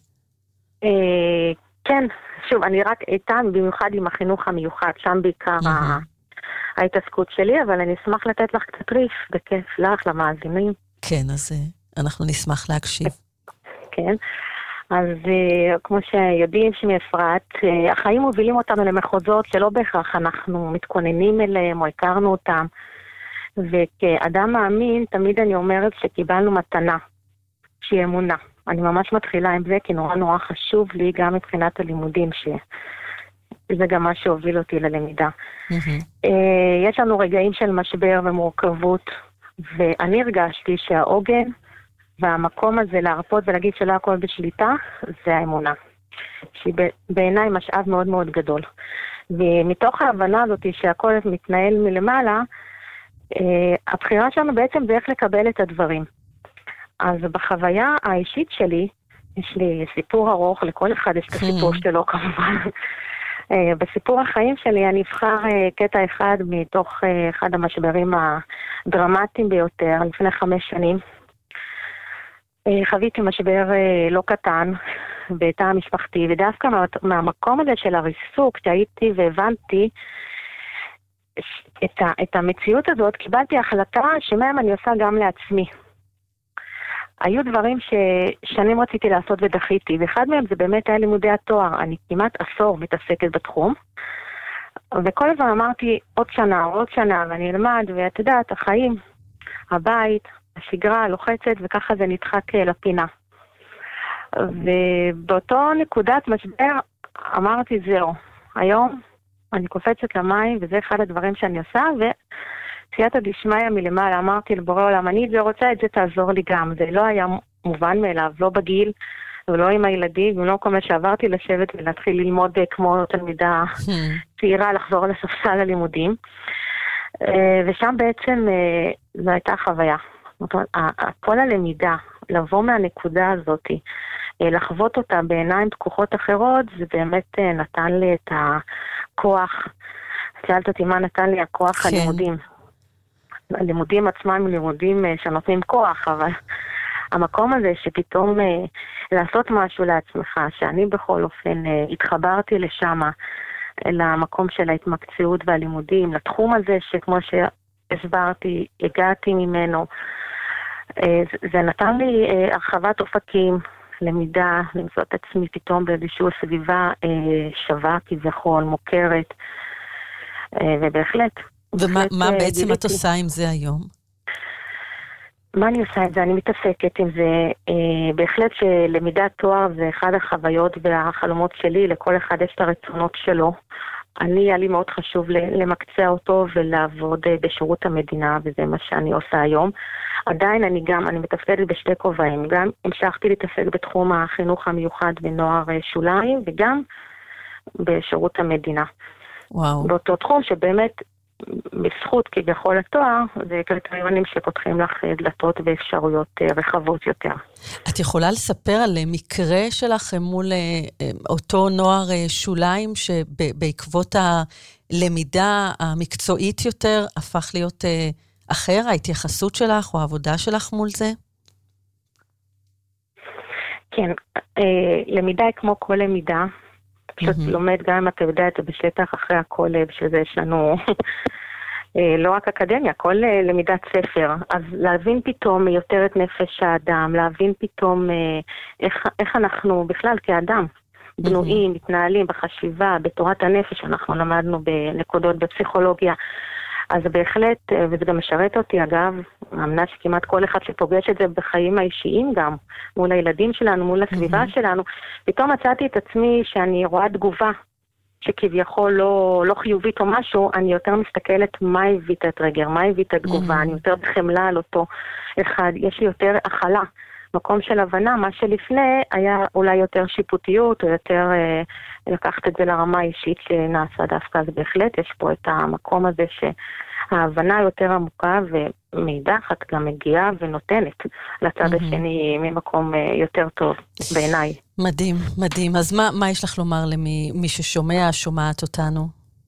Speaker 19: כן, שוב, אני רק איתן במיוחד עם החינוך המיוחד, שם בעיקר ההתעסקות שלי, אבל אני אשמח לתת לך קצת ריף, בכיף לך, למאזינים.
Speaker 7: כן, אז אנחנו נשמח להקשיב.
Speaker 19: כן. אז כמו שיודעים שמי אפרת, החיים מובילים אותנו למחוזות שלא בהכרח אנחנו מתכוננים אליהם או הכרנו אותם. וכאדם מאמין, תמיד אני אומרת שקיבלנו מתנה, שהיא אמונה. אני ממש מתחילה עם זה, כי נורא נורא חשוב לי גם מבחינת הלימודים, שזה גם מה שהוביל אותי ללמידה. יש לנו רגעים של משבר ומורכבות, ואני הרגשתי שהעוגן, והמקום הזה להרפות ולהגיד שלא הכל בשליטה, זה האמונה. שהיא בעיניי משאב מאוד מאוד גדול. ומתוך ההבנה הזאת שהכל מתנהל מלמעלה, הבחירה שלנו בעצם זה איך לקבל את הדברים. אז בחוויה האישית שלי, יש לי סיפור ארוך, לכל אחד יש את הסיפור שלו כמובן. בסיפור החיים שלי אני אבחר קטע אחד מתוך אחד המשברים הדרמטיים ביותר, לפני חמש שנים. חוויתי משבר לא קטן בתא המשפחתי, ודווקא מהמקום הזה של הריסוק שהייתי והבנתי את, ה, את המציאות הזאת, קיבלתי החלטה שמהם אני עושה גם לעצמי. היו דברים ששנים רציתי לעשות ודחיתי, ואחד מהם זה באמת היה לימודי התואר. אני כמעט עשור מתעסקת בתחום, וכל הזמן אמרתי עוד שנה, עוד שנה, ואני אלמד, ואת יודעת, החיים, הבית, השגרה, לוחצת, וככה זה נדחק לפינה. ובאותו נקודת משבר אמרתי, זהו, היום אני קופצת למים, וזה אחד הדברים שאני עושה, וסייעתא דשמיא מלמעלה, אמרתי לבורא עולם, אני זה רוצה, את זה תעזור לי גם. זה לא היה מובן מאליו, לא בגיל, ולא עם הילדים, ולא כל מה שעברתי לשבת ולהתחיל ללמוד כמו תלמידה צעירה, לחזור לספסל הלימודים. ושם בעצם זו הייתה חוויה. כל הלמידה, לבוא מהנקודה הזאת, לחוות אותה בעיניים פקוחות אחרות, זה באמת נתן לי את הכוח. שאלת אותי מה נתן לי הכוח הלימודים. הלימודים עצמם הם לימודים שנותנים כוח, אבל המקום הזה שפתאום לעשות משהו לעצמך, שאני בכל אופן התחברתי לשם, למקום של ההתמקצעות והלימודים, לתחום הזה שכמו שהסברתי, הגעתי ממנו, זה נתן לי הרחבת אופקים, למידה, למצוא את עצמי פתאום באיזושהי סביבה שווה כביכול, מוכרת, ובהחלט.
Speaker 7: ומה מה בעצם את עושה עם זה היום?
Speaker 19: מה אני עושה את זה? אני מתעסקת עם זה. בהחלט שלמידת תואר זה אחד החוויות והחלומות שלי, לכל אחד יש את הרצונות שלו. אני, היה לי מאוד חשוב למקצע אותו ולעבוד בשירות המדינה, וזה מה שאני עושה היום. עדיין אני גם, אני מתפקדת בשתי כובעים, גם המשכתי להתעסק בתחום החינוך המיוחד ונוער שוליים, וגם בשירות המדינה.
Speaker 7: וואו.
Speaker 19: באותו תחום שבאמת, בזכות כביכול התואר, זה קריטריונים שפותחים לך דלתות ואפשרויות רחבות יותר.
Speaker 7: את יכולה לספר על מקרה שלך מול אותו נוער שוליים, שבעקבות הלמידה המקצועית יותר, הפך להיות אחר, ההתייחסות שלך או העבודה שלך מול זה?
Speaker 19: כן, למידה היא כמו כל למידה, פשוט לומד גם אם אתה יודע את זה בשטח אחרי הכל, בשביל זה יש לנו לא רק אקדמיה, כל למידת ספר. אז להבין פתאום יותר את נפש האדם, להבין פתאום איך, איך אנחנו בכלל כאדם בנויים, מתנהלים בחשיבה, בתורת הנפש, אנחנו למדנו בנקודות בפסיכולוגיה. אז בהחלט, וזה גם משרת אותי, אגב, מאמנה שכמעט כל אחד שפוגש את זה בחיים האישיים גם, מול הילדים שלנו, מול הסביבה mm-hmm. שלנו, פתאום מצאתי את עצמי שאני רואה תגובה, שכביכול לא, לא חיובית או משהו, אני יותר מסתכלת מה הביא את הטרגר, מה הביא את התגובה, mm-hmm. אני יותר בחמלה על אותו אחד, יש לי יותר הכלה, מקום של הבנה, מה שלפני היה אולי יותר שיפוטיות, או יותר אה, לקחת את זה לרמה האישית שנעשה דווקא, אז בהחלט יש פה את המקום הזה שההבנה יותר עמוקה, ומאידך את גם מגיעה ונותנת לצד mm-hmm. השני ממקום אה, יותר טוב בעיניי.
Speaker 7: מדהים, מדהים. אז מה, מה יש לך לומר למי מי ששומע, שומעת אותנו?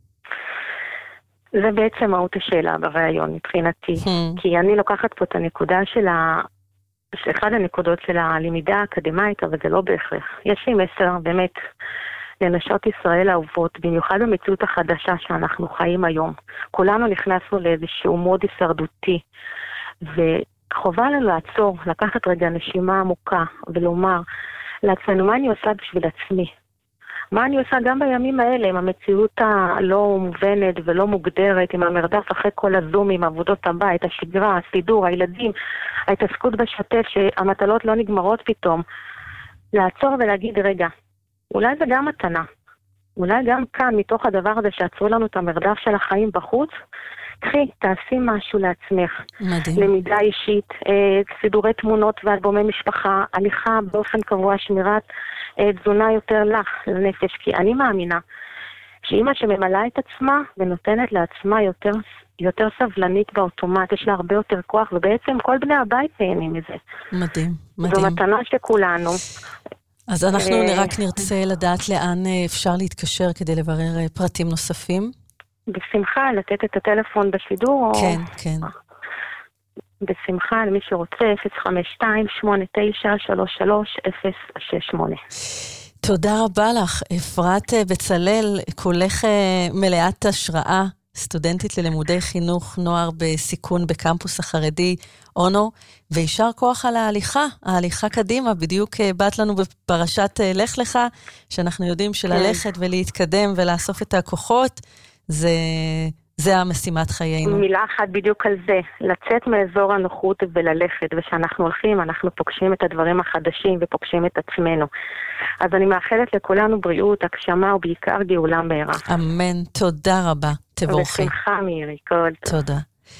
Speaker 19: זה בעצם מהות השאלה ברעיון מבחינתי, mm-hmm. כי אני לוקחת פה את הנקודה של ה... שאחד הנקודות של הלמידה האקדמית, אבל זה לא בהכרח. יש לי מסר באמת לנשות ישראל האהובות, במיוחד במציאות החדשה שאנחנו חיים היום. כולנו נכנסנו לאיזשהו מוד הישרדותי, וחובה לנו לעצור, לקחת רגע נשימה עמוקה, ולומר לעצמנו מה אני עושה בשביל עצמי. מה אני עושה גם בימים האלה, עם המציאות הלא מובנת ולא מוגדרת, עם המרדף אחרי כל הזומים, עבודות הבית, השגרה, הסידור, הילדים, ההתעסקות בשוטף, שהמטלות לא נגמרות פתאום. לעצור ולהגיד, רגע, אולי זה גם מתנה. אולי גם כאן, מתוך הדבר הזה שעצרו לנו את המרדף של החיים בחוץ, קחי, תעשי משהו לעצמך.
Speaker 7: מדהים.
Speaker 19: למידה אישית, סידורי תמונות ואלבומי משפחה, הליכה באופן קבוע, שמירת תזונה יותר לך, לנפש. כי אני מאמינה שאמא שממלאה את עצמה ונותנת לעצמה יותר, יותר סבלנית באוטומט, יש לה הרבה יותר כוח, ובעצם כל בני הבית נהנים מזה.
Speaker 7: מדהים, מדהים.
Speaker 19: זו מתנה שכולנו.
Speaker 7: אז אנחנו רק נרצה לדעת לאן אפשר להתקשר כדי לברר פרטים נוספים.
Speaker 19: בשמחה, לתת את הטלפון בשידור.
Speaker 7: כן, או... כן.
Speaker 19: בשמחה, למי שרוצה, אפס חמש שתיים שמונה תשע שלוש שלוש אפס שש שמונה.
Speaker 7: תודה רבה לך, אפרת בצלאל, כולך מלאת השראה סטודנטית ללימודי חינוך נוער בסיכון בקמפוס החרדי אונו, וישר כוח על ההליכה, ההליכה קדימה, בדיוק באת לנו בפרשת לך לך, שאנחנו יודעים שללכת ולהתקדם ולאסוף את הכוחות, זה, זה המשימת חיינו.
Speaker 19: מילה אחת בדיוק על זה, לצאת מאזור הנוחות וללכת, ושאנחנו הולכים, אנחנו פוגשים את הדברים החדשים ופוגשים את עצמנו. אז אני מאחלת לכולנו בריאות, הגשמה ובעיקר גאולה מהרה.
Speaker 7: אמן, תודה רבה, תבורכי.
Speaker 19: בשמחה מירי, כל
Speaker 7: טוב. תודה.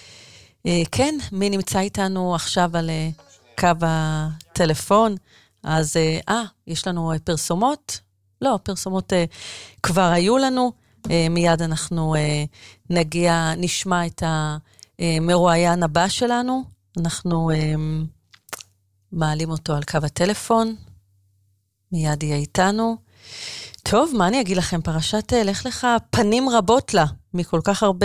Speaker 7: כן, מי נמצא איתנו עכשיו על קו הטלפון? אז, אה, יש לנו פרסומות? לא, פרסומות כבר היו לנו. מיד אנחנו נגיע, נשמע את המרואיין הבא שלנו. אנחנו מעלים אותו על קו הטלפון. מיד יהיה איתנו. טוב, מה אני אגיד לכם? פרשת לך לך פנים רבות לה, מכל כך הרבה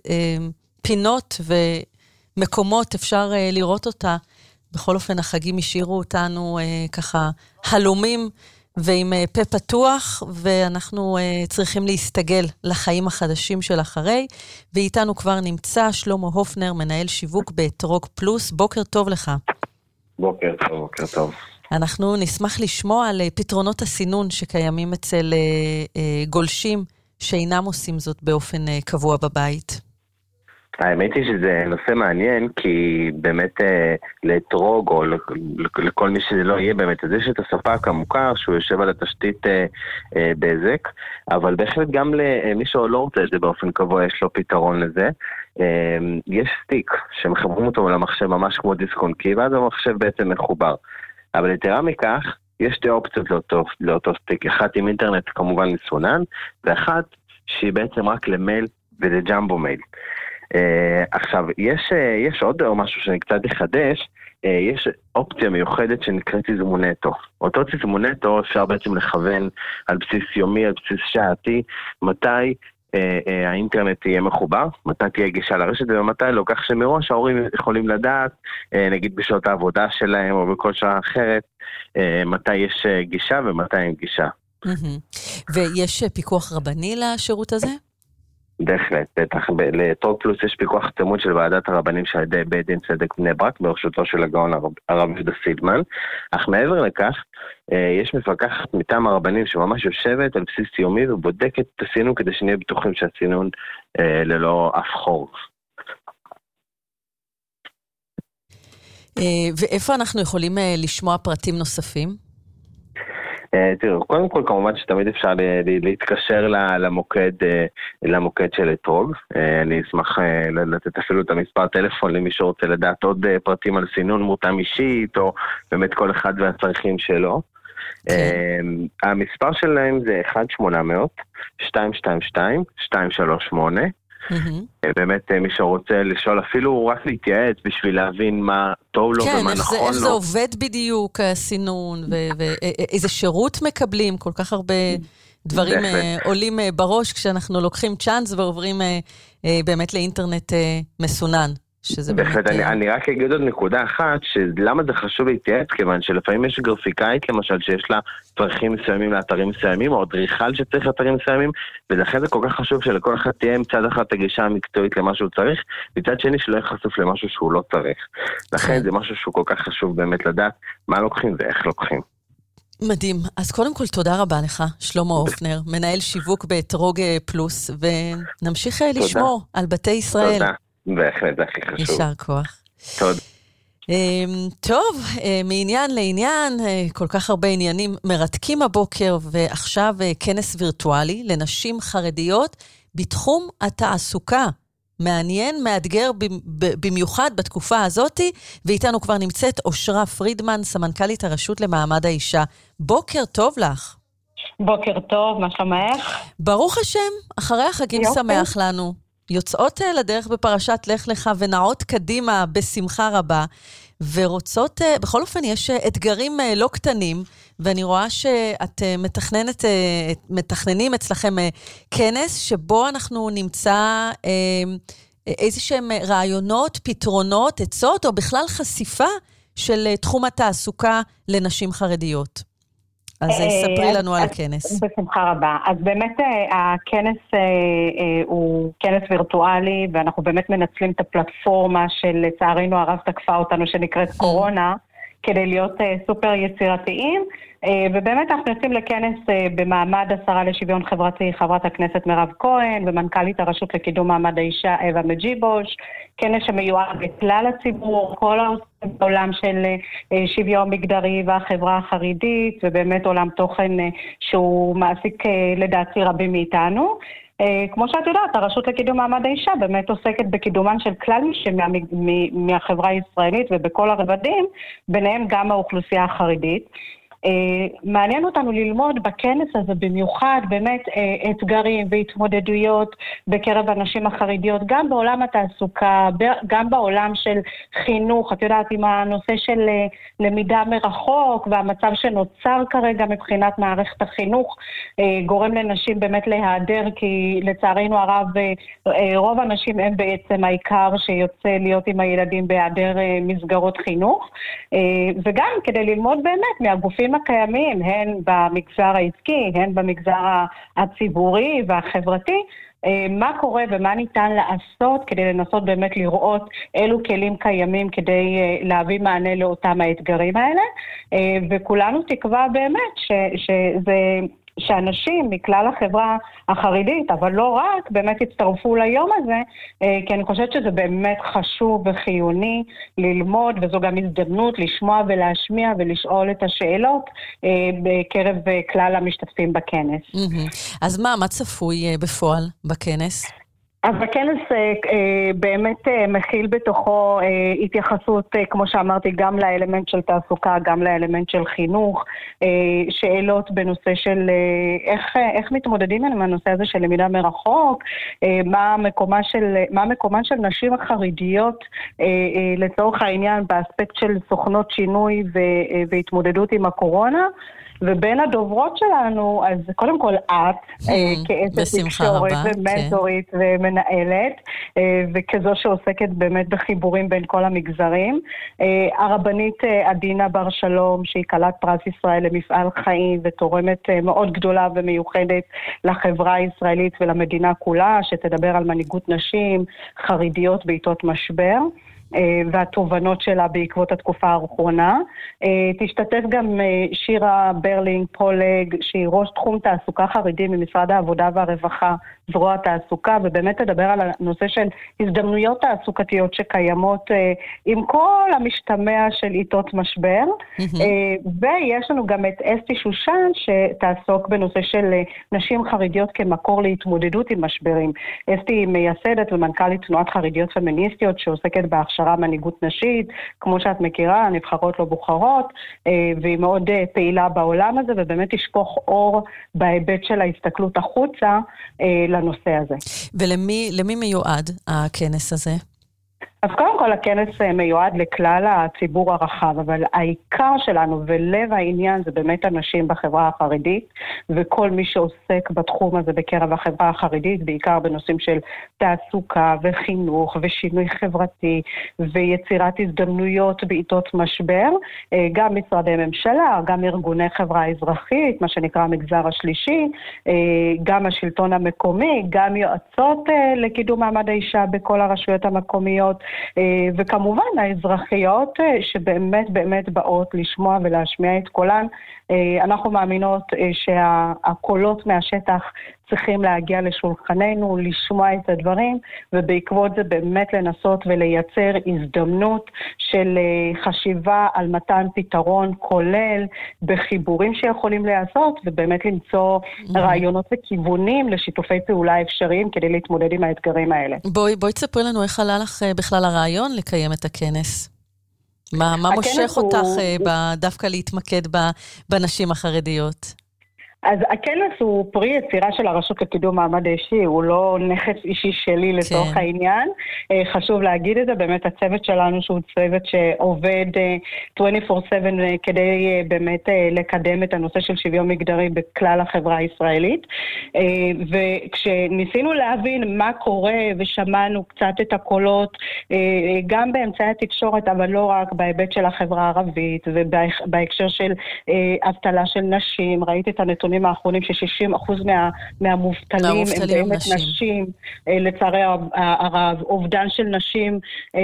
Speaker 7: פינות ו... מקומות, אפשר uh, לראות אותה. בכל אופן, החגים השאירו אותנו uh, ככה הלומים ועם uh, פה פתוח, ואנחנו uh, צריכים להסתגל לחיים החדשים של אחרי, ואיתנו כבר נמצא שלמה הופנר, מנהל שיווק באתרוג פלוס. בוקר טוב לך.
Speaker 1: בוקר טוב, בוקר טוב.
Speaker 7: אנחנו נשמח לשמוע על uh, פתרונות הסינון שקיימים אצל uh, uh, גולשים שאינם עושים זאת באופן uh, קבוע בבית.
Speaker 1: האמת היא שזה נושא מעניין, כי באמת אה, לאתרוג או לכל מי שזה לא יהיה באמת, אז יש את הספק המוכר שהוא יושב על התשתית אה, אה, בזק, אבל בהחלט גם למי שלא רוצה את זה באופן קבוע יש לו פתרון לזה. אה, יש סטיק שמחברים אותו למחשב ממש כמו דיסק און קי, ואז המחשב בעצם מחובר. אבל יתרה מכך, יש שתי אופציות לאותו, לאותו סטיק, אחת עם אינטרנט כמובן מסונן, ואחת שהיא בעצם רק למייל ולג'מבו מייל. Uh, עכשיו, יש, uh, יש עוד משהו שאני קצת אחדש, uh, יש אופציה מיוחדת שנקראת תזמון נטו. אותו תזמון נטו אפשר בעצם לכוון על בסיס יומי, על בסיס שעתי, מתי uh, uh, האינטרנט יהיה מחובר, מתי תהיה גישה לרשת, ומתי לא, כך שמראש ההורים יכולים לדעת, uh, נגיד בשעות העבודה שלהם או בכל שעה אחרת, uh, מתי יש uh, גישה ומתי אין גישה.
Speaker 7: ויש פיקוח רבני לשירות הזה?
Speaker 1: בהחלט, בטח, לאתרוג פלוס יש פיקוח צמוד של ועדת הרבנים של ידי בית דין צדק בני ברק בראשותו של הגאון הרב יהודה סילמן, אך מעבר לכך יש מפקחת מטעם הרבנים שממש יושבת על בסיס יומי ובודקת את הסינון כדי שנהיה בטוחים שהסינון ללא אף חור.
Speaker 7: ואיפה אנחנו יכולים לשמוע פרטים נוספים?
Speaker 1: תראו, קודם כל כמובן שתמיד אפשר להתקשר למוקד, למוקד של אתרוג. אני אשמח לתת אפילו את המספר טלפון למי שרוצה לדעת עוד פרטים על סינון מותאם אישית, או באמת כל אחד והצרכים שלו. המספר שלהם זה אחת שמונה אפס אפס שתיים שתיים שתיים שתיים שלוש שמונה. באמת מי שרוצה לשאול אפילו רק להתייעץ בשביל להבין מה טוב לו ומה נכון לו.
Speaker 7: כן, איך זה עובד בדיוק הסינון ואיזה שירות מקבלים, כל כך הרבה דברים עולים בראש כשאנחנו לוקחים צ'אנס ועוברים באמת לאינטרנט מסונן.
Speaker 1: בהחלט, אני, אני רק אגיד עוד נקודה אחת, שלמה זה חשוב להתייעץ, כיוון שלפעמים יש גרפיקאית למשל שיש לה צרכים מסוימים לאתרים מסוימים, או דריכל שצריך לאתרים מסוימים, ולכן זה כל כך חשוב שלכל אחד תהיה מצד אחד הגישה המקצועית למה שהוא צריך, מצד שני שלא יחשוף למשהו שהוא לא צריך. לכן זה משהו שהוא כל כך חשוב באמת לדעת מה לוקחים ואיך לוקחים.
Speaker 7: מדהים. אז קודם כל תודה רבה לך, שלמה הופנר, מנהל שיווק באתרוג פלוס, ונמשיך לשמור על בתי ישראל.
Speaker 1: תודה. בהחלט, זה הכי חשוב.
Speaker 7: יישר כוח.
Speaker 1: תודה.
Speaker 7: טוב, מעניין לעניין, כל כך הרבה עניינים מרתקים הבוקר, ועכשיו כנס וירטואלי לנשים חרדיות בתחום התעסוקה. מעניין, מאתגר במיוחד בתקופה הזאת, ואיתנו כבר נמצאת אושרה פרידמן, סמנכ"לית הרשות למעמד האישה. בוקר טוב לך.
Speaker 2: בוקר טוב, מה שלומך?
Speaker 7: ברוך השם, אחרי החגים שמח לנו. יוצאות לדרך בפרשת לך לך ונעות קדימה בשמחה רבה, ורוצות, בכל אופן יש אתגרים לא קטנים, ואני רואה שאת מתכננת, מתכננים אצלכם כנס, שבו אנחנו נמצא איזה שהם רעיונות, פתרונות, עצות, או בכלל חשיפה של תחום התעסוקה לנשים חרדיות. אז ספרי לנו על הכנס.
Speaker 2: בשמחה רבה. אז באמת הכנס הוא כנס וירטואלי, ואנחנו באמת מנצלים את הפלטפורמה של לצערנו הרב תקפה אותנו שנקראת קורונה, כדי להיות סופר יצירתיים, ובאמת אנחנו יוצאים לכנס במעמד השרה לשוויון חברתי, חברת הכנסת מירב כהן, ומנכ"לית הרשות לקידום מעמד האישה אווה מג'יבוש, כנס שמיועד לכלל הציבור, כל העולם של שוויון מגדרי והחברה החרדית, ובאמת עולם תוכן שהוא מעסיק לדעתי רבים מאיתנו. כמו שאת יודעת, הרשות לקידום מעמד האישה באמת עוסקת בקידומן של כלל נשים מה, מהחברה הישראלית ובכל הרבדים, ביניהם גם האוכלוסייה החרדית. מעניין אותנו ללמוד בכנס הזה במיוחד באמת אתגרים והתמודדויות בקרב הנשים החרדיות, גם בעולם התעסוקה, גם בעולם של חינוך, את יודעת, עם הנושא של למידה מרחוק והמצב שנוצר כרגע מבחינת מערכת החינוך, גורם לנשים באמת להיעדר, כי לצערנו הרב רוב הנשים הם בעצם העיקר שיוצא להיות עם הילדים בהיעדר מסגרות חינוך, וגם כדי ללמוד באמת מהגופים הקיימים, הן במגזר העסקי, הן במגזר הציבורי והחברתי, מה קורה ומה ניתן לעשות כדי לנסות באמת לראות אילו כלים קיימים כדי להביא מענה לאותם האתגרים האלה, וכולנו תקווה באמת ש, שזה... שאנשים מכלל החברה החרדית, אבל לא רק, באמת הצטרפו ליום הזה, כי אני חושבת שזה באמת חשוב וחיוני ללמוד, וזו גם הזדמנות לשמוע ולהשמיע ולשאול את השאלות בקרב כלל המשתתפים בכנס.
Speaker 7: אז מה, מה צפוי בפועל בכנס?
Speaker 2: אז הכנס אה, באמת אה, מכיל בתוכו אה, התייחסות, אה, כמו שאמרתי, גם לאלמנט של תעסוקה, גם לאלמנט של חינוך, אה, שאלות בנושא של אה, איך, איך מתמודדים עם הנושא הזה של למידה מרחוק, אה, מה מקומה של, מה מקומה של נשים החרדיות אה, אה, לצורך העניין באספקט של סוכנות שינוי ו, אה, והתמודדות עם הקורונה, ובין הדוברות שלנו, אז קודם כל את, כאשת תקשורת ומנטורית ומנהלת, וכזו שעוסקת באמת בחיבורים בין כל המגזרים. הרבנית עדינה בר שלום, שהיא כלת פרס ישראל למפעל חיים, ותורמת מאוד גדולה ומיוחדת לחברה הישראלית ולמדינה כולה, שתדבר על מנהיגות נשים חרדיות בעיתות משבר. והתובנות שלה בעקבות התקופה האחרונה. תשתתף גם שירה ברלינג פולג, שהיא ראש תחום תעסוקה חרדי ממשרד העבודה והרווחה, זרוע תעסוקה, ובאמת תדבר על הנושא של הזדמנויות תעסוקתיות שקיימות עם כל המשתמע של עיתות משבר. ויש לנו גם את אסתי שושן, שתעסוק בנושא של נשים חרדיות כמקור להתמודדות עם משברים. אסתי היא מייסדת ומנכ"לית תנועת חרדיות פמיניסטיות, שעוסקת בהכשרה מנהיגות נשית, כמו שאת מכירה, נבחרות לא בוחרות, והיא מאוד פעילה בעולם הזה, ובאמת תשפוך אור בהיבט של ההסתכלות החוצה לנושא הזה.
Speaker 7: ולמי למי מיועד הכנס הזה?
Speaker 2: אז קודם כל הכנס מיועד לכלל הציבור הרחב, אבל העיקר שלנו ולב העניין זה באמת אנשים בחברה החרדית, וכל מי שעוסק בתחום הזה בקרב החברה החרדית, בעיקר בנושאים של תעסוקה וחינוך ושינוי חברתי ויצירת הזדמנויות בעיתות משבר, גם משרדי ממשלה, גם ארגוני חברה אזרחית, מה שנקרא המגזר השלישי, גם השלטון המקומי, גם יועצות לקידום מעמד האישה בכל הרשויות המקומיות, וכמובן האזרחיות שבאמת באמת באות לשמוע ולהשמיע את קולן. אנחנו מאמינות שהקולות מהשטח צריכים להגיע לשולחננו, לשמוע את הדברים, ובעקבות זה באמת לנסות ולייצר הזדמנות של חשיבה על מתן פתרון כולל בחיבורים שיכולים לעשות, ובאמת למצוא רעיונות וכיוונים לשיתופי פעולה אפשריים כדי להתמודד עם האתגרים האלה.
Speaker 7: בואי, בואי תספרי לנו איך עלה לך בכלל הרעיון לקיים את הכנס. מה, מה מושך אותך הוא... דווקא להתמקד בנשים החרדיות?
Speaker 2: אז הכנס הוא פרי יצירה של הרשות לקידום מעמד האישי, הוא לא נכס אישי שלי לצורך כן. העניין. חשוב להגיד את זה, באמת הצוות שלנו שהוא צוות שעובד עשרים וארבע שבע כדי באמת לקדם את הנושא של שוויון מגדרי בכלל החברה הישראלית. וכשניסינו להבין מה קורה ושמענו קצת את הקולות, גם באמצעי התקשורת, אבל לא רק בהיבט של החברה הערבית ובהקשר של אבטלה של נשים, ראיתי את הנתונים האחרונים ש-שישים אחוז מה, מהמובטלים הם באמת נשים, נשים לצערי הרב, אובדן של נשים,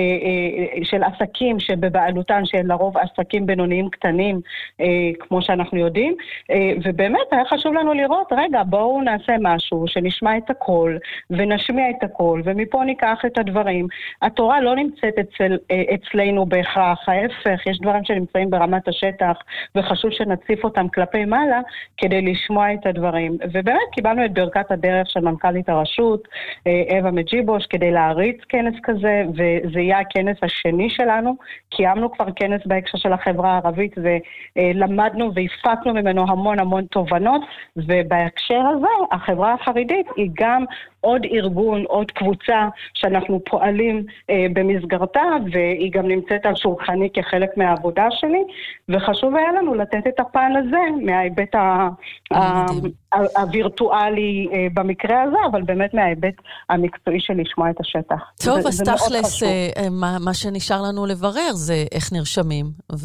Speaker 2: של עסקים שבבעלותן, של לרוב עסקים בינוניים קטנים, כמו שאנחנו יודעים, ובאמת היה חשוב לנו לראות, רגע, בואו נעשה משהו, שנשמע את הכל, ונשמיע את הכל, ומפה ניקח את הדברים. התורה לא נמצאת אצל, אצלנו בהכרח, ההפך, יש דברים שנמצאים ברמת השטח, וחשוב שנציף אותם כלפי מעלה, כדי לשמוע את הדברים. ובאמת קיבלנו את ברכת הדרך של מנכ"לית הרשות, אווה מג'יבוש, כדי להריץ כנס כזה, וזה יהיה הכנס השני שלנו. קיימנו כבר כנס בהקשר של החברה הערבית, ולמדנו והפקנו ממנו המון המון תובנות, ובהקשר הזה, החברה החרדית היא גם עוד ארגון, עוד קבוצה שאנחנו פועלים אה, במסגרתה, והיא גם נמצאת על שולחני כחלק מהעבודה שלי, וחשוב היה לנו לתת את הפן הזה, מההיבט ה- ה- ה- הווירטואלי אה, במקרה הזה, אבל באמת מההיבט המקצועי של לשמוע את השטח.
Speaker 7: טוב,
Speaker 2: זה,
Speaker 7: אז
Speaker 2: זה
Speaker 7: תכלס, מה, מה שנשאר לנו לברר זה איך נרשמים,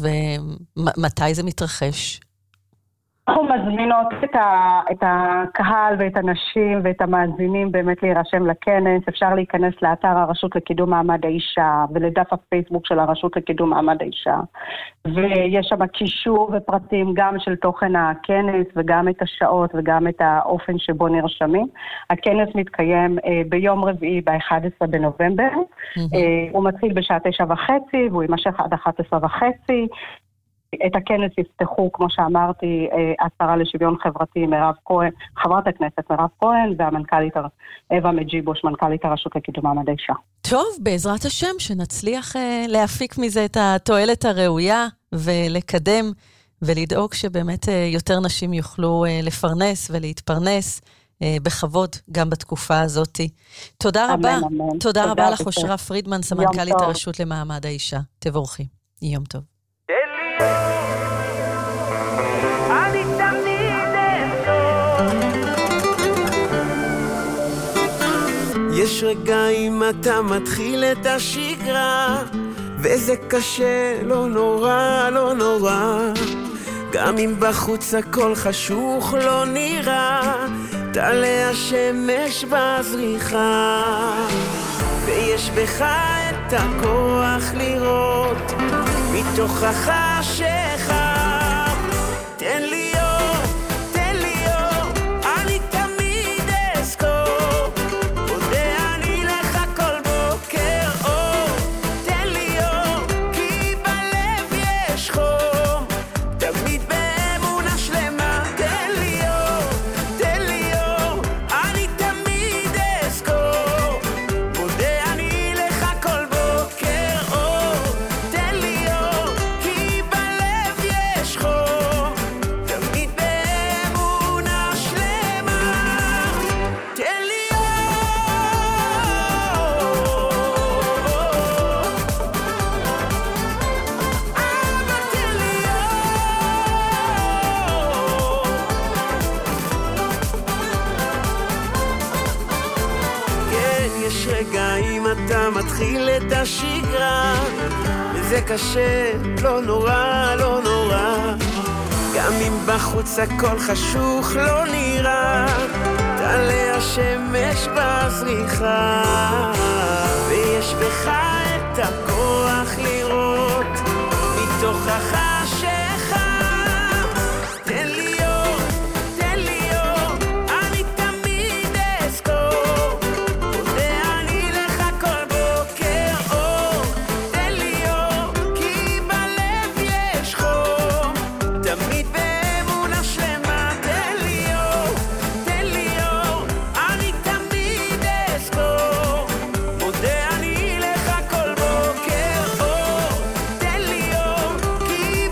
Speaker 7: ומתי זה מתרחש.
Speaker 2: אנחנו מזמינות את, ה, את הקהל ואת הנשים ואת המאזינים באמת להירשם לכנס. אפשר להיכנס לאתר הרשות לקידום מעמד האישה ולדף הפייסבוק של הרשות לקידום מעמד האישה. ויש שם קישור ופרטים גם של תוכן הכנס וגם את השעות וגם את האופן שבו נרשמים. הכנס מתקיים אה, ביום רביעי ב-אחד עשר בנובמבר. Mm-hmm. אה, הוא מתחיל בשעה תשע וחצי והוא יימשך עד אחת עשרה וחצי. את הכנס יפתחו, כמו שאמרתי, השרה לשוויון חברתי מירב כהן, חברת הכנסת מירב כהן, והמנכ"לית אווה מג'יבוש, מנכ"לית הרשות לקידום מעמד האישה.
Speaker 7: טוב, בעזרת השם, שנצליח להפיק מזה את התועלת הראויה, ולקדם, ולדאוג שבאמת יותר נשים יוכלו לפרנס ולהתפרנס בכבוד, גם בתקופה הזאת. תודה רבה. אמן, אמן. תודה, תודה רבה לך, אושרה פרידמן, סמנכ"לית הרשות למעמד האישה. תבורכי. יום טוב.
Speaker 12: אני תמיד
Speaker 4: יש רגעים אתה מתחיל את השגרה וזה קשה, לא נורא, לא נורא גם אם בחוץ הכל חשוך לא נראה תעלה השמש בזריחה ויש בך את הכוח לראות מתוך החשיכה תן לי אור, תן לי אור אני תמיד אזכור מודה אני לך כל בוקר אור תן לי אור כי בלב יש חום תמיד באמונה שלמה תן לי אור, תן לי אור אני תמיד אזכור מודה אני לך כל בוקר אור תן לי אור כי בלב יש חום תמיד באמונה שלמה תן לי כן, יש רגעים אתה מתחיל את השגרה וזה קשה, לא נורא, לא נורא גם אם בחוץ הכל חשוך לא נראה תעלה השמש בזריחה ויש בך את הכוח לראות מתוך החשיכה תן לי אור, תן לי אור אני תמיד אזכור מודה אני לך כל בוקר אור תן לי אור כי בלב יש חום תמיד באמונה שלמה תן לי אור, תן לי אור אני תמיד אזכור מודה אני לך כל בוקר אור תן לי אור כי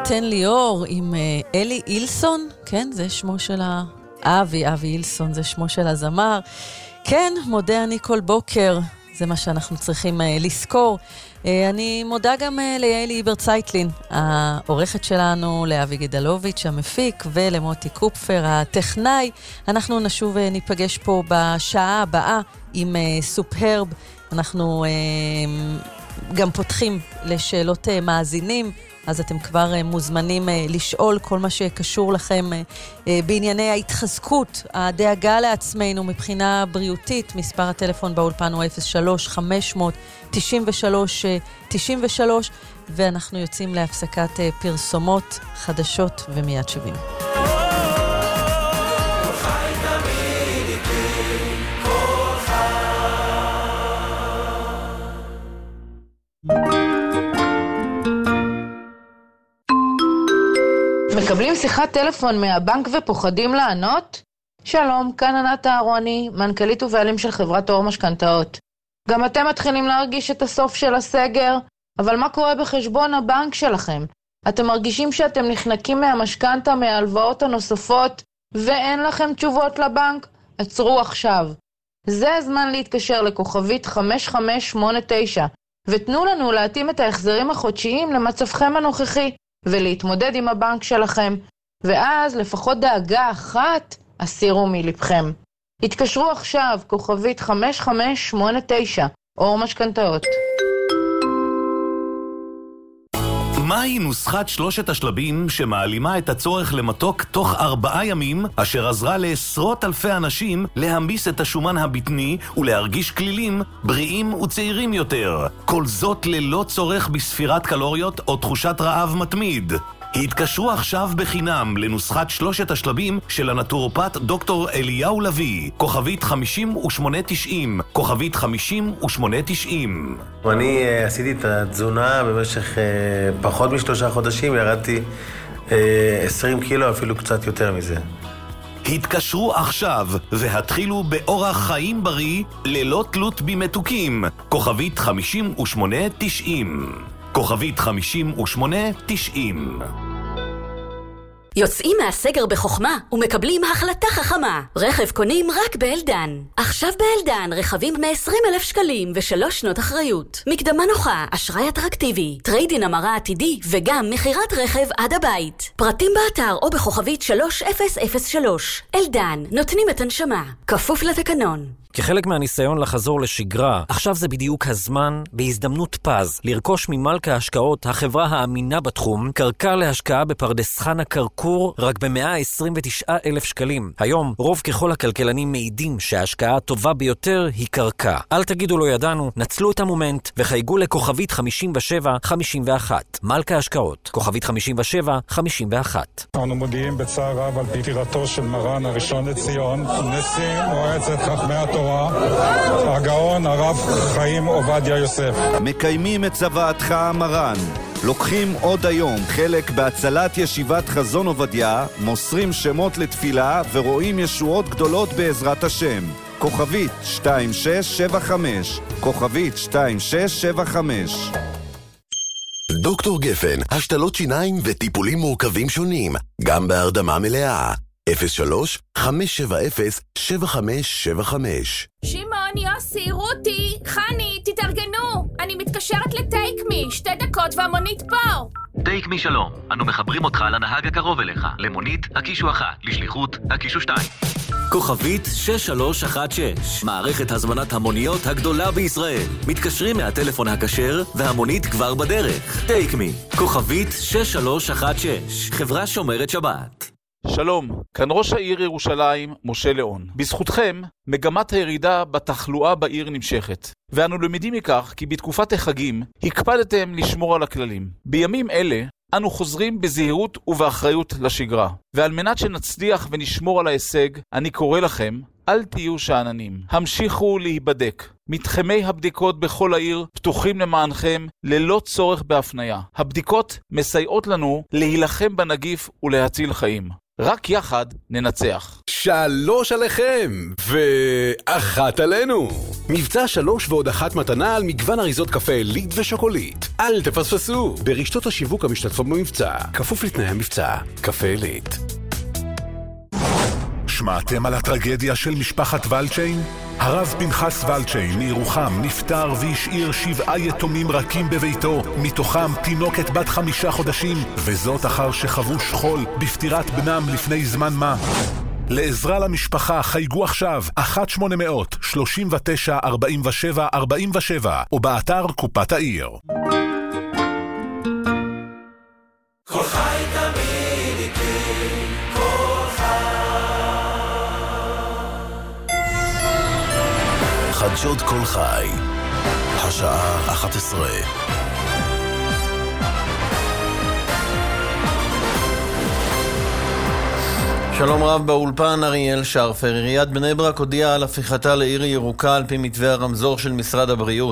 Speaker 7: תן לי אור עם אלי אילסון, כן, זה שמו של האבי, אבי אילסון, זה שמו של הזמר. כן, מודה אני כל בוקר, זה מה שאנחנו צריכים לזכור. אני מודה גם ליעלי איברצייטלין, העורכת שלנו, לאבי גדלוביץ' המפיק, ולמוטי קופפר, הטכנאי. אנחנו נשוב ניפגש פה בשעה הבאה עם סופהרב. אנחנו גם פותחים לשאלות מאזינים, אז אתם כבר מוזמנים לשאול כל מה שקשור לכם בענייני ההתחזקות, הדאגה לעצמנו מבחינה בריאותית. מספר הטלפון באולפן הוא אפס שלוש חמש מאות תשעים ושלוש תשעים ושלוש, ואנחנו יוצאים להפסקת פרסומות חדשות ומיד שבים.
Speaker 13: מקבלים שיחת טלפון מהבנק ופוחדים לענות? שלום, כאן ענת אהרוני, מנכ"לית ובעלים של חברת אור משכנתאות. גם אתם מתחילים להרגיש את הסוף של הסגר, אבל מה קורה בחשבון הבנק שלכם? אתם מרגישים שאתם נחנקים מהמשכנתה, מההלוואות הנוספות, ואין לכם תשובות לבנק? עצרו עכשיו. זה הזמן להתקשר לכוכבית חמש חמש שמונה תשע, ותנו לנו להתאים את ההחזרים החודשיים למצבכם הנוכחי, ולהתמודד עם הבנק שלכם, ואז לפחות דאגה אחת הסירו מלבכם. התקשרו עכשיו, כוכבית חמש חמש שמונה תשע, אור משכנתאות.
Speaker 8: מהי נוסחת שלושת השלבים שמעלימה את הצורך למתוק תוך ארבעה ימים, אשר עזרה לעשרות אלפי אנשים להמיס את השומן הבטני ולהרגיש כלילים, בריאים וצעירים יותר? כל זאת ללא צורך בספירת קלוריות או תחושת רעב מתמיד. התקשרו עכשיו בחינם לנוסחת שלושת השלבים של הנטורופט דוקטור אליהו לוי, כוכבית חמישים ושמונה תשעים, כוכבית חמישים ושמונה תשעים.
Speaker 9: אני uh, עשיתי את התזונה במשך uh, פחות משלושה חודשים, ירדתי uh, עשרים קילו, אפילו קצת יותר מזה.
Speaker 8: התקשרו עכשיו והתחילו באורח חיים בריא ללא תלות במתוקים, כוכבית חמישים ושמונה תשעים. כוכבית חמישים ושמונה תשעים.
Speaker 11: יוצאים מהסגר בחוכמה ומקבלים החלטה חכמה. רכב קונים רק באלדן. עכשיו באלדן רכבים מ-עשרים אלף שקלים ושלוש שנות אחריות. מקדמה נוחה, אשראי אטרקטיבי, טריידין המרה עתידי וגם מחירת רכב עד הבית. פרטים באתר או בכוכבית שלוש אפס אפס שלוש. אלדן, נותנים את הנשמה. כפוף לתקנון.
Speaker 24: כחלק מהניסיון לחזור לשגרה, עכשיו זה בדיוק הזמן, בהזדמנות פז, לרכוש ממלכה ההשקעות, החברה האמינה בתחום, קרקע להשקעה בפרדס חנה קרקור, רק ב-מאה עשרים ותשעה אלף שקלים. היום, רוב ככל הכלכלנים מעידים שההשקעה הטובה ביותר היא קרקע. אל תגידו לא ידענו, נצלו את המומנט וחייגו לכוכבית חמישים ושבע חמישים ואחת. מלכה ההשקעות, כוכבית חמישים ושבע חמישים ואחת.
Speaker 20: אנו מודיעים בצער רב על פטירתו של מרן הראשון לציון, נשיא מועצת חכמי התורה, הגאון הרב חיים עובדיה יוסף.
Speaker 14: מקיימים את צוואתך המרן, לוקחים עוד היום חלק בהצלת ישיבת חזון עובדיה, מוסרים שמות לתפילה ורואים ישועות גדולות בעזרת השם. כוכבית שתיים שש שבע חמש, כוכבית שתיים שש שבע חמש.
Speaker 6: דוקטור גפן, השתלות שיניים וטיפולים מורכבים שונים, גם בהרדמה מלאה. אפס שלוש חמש שבע אפס שבע חמש שבע חמש.
Speaker 25: שמעון, יוסי, רותי, חני, תתארגנו. אני מתקשרת לטייק מי, שתי דקות והמונית פה.
Speaker 26: טייק מי שלום, אנו מחברים אותך לנהג הקרוב אליך. למונית, הקישו אחת, לשליחות, הקישו שתיים.
Speaker 27: כוכבית שש שלוש אחת שש, מערכת הזמנת המוניות הגדולה בישראל. מתקשרים מהטלפון הכשר והמונית כבר בדרך. טייק מי, כוכבית שש שלוש אחת שש, חברה שומרת שבת.
Speaker 28: שלום, כאן ראש העיר ירושלים, משה ליאון. בזכותכם, מגמת הירידה בתחלואה בעיר נמשכת. ואנו למדים מכך כי בתקופת החגים הקפדתם לשמור על הכללים. בימים אלה, אנו חוזרים בזהירות ובאחריות לשגרה. ועל מנת שנצליח ונשמור על ההישג, אני קורא לכם, אל תהיו שעננים. המשיכו להיבדק. מתחמי הבדיקות בכל העיר פתוחים למענכם ללא צורך בהפניה. הבדיקות מסייעות לנו להילחם בנגיף ולהציל חיים. רק יחד ננצח.
Speaker 5: שלוש עליכם, ואחת עלינו. מבצע שלוש ועוד אחת מתנה על מגוון אריזות קפה עילית ושוקולית. אל תפספסו, ברשתות השיווק המשתתפות במבצע. כפוף לתנאי המבצע. קפה עילית.
Speaker 10: שמעתם על הטרגדיה של משפחת ולצ'יין? הרב פנחס ולצ'יין מירוחם נפטר והשאיר שבעה יתומים רכים בביתו, מתוכם תינוקת בת חמישה חודשים, וזאת אחר שחוו שכול בפטירת בנם לפני זמן מה. לעזרה למשפחה חייגו עכשיו אחת שמונה אפס אפס שלושים ותשע ארבעים ושבע ארבעים ושבע או באתר קופת העיר.
Speaker 22: כל חי תמיד איתי, כל
Speaker 6: חדשות כל חי, השעה אחת עשרה.
Speaker 15: שלום רב באולפן, אריאל שרפר. עיריית בני ברק הודיעה על הפיכתה לעיר ירוקה על פי מתווה הרמזור של משרד הבריאות.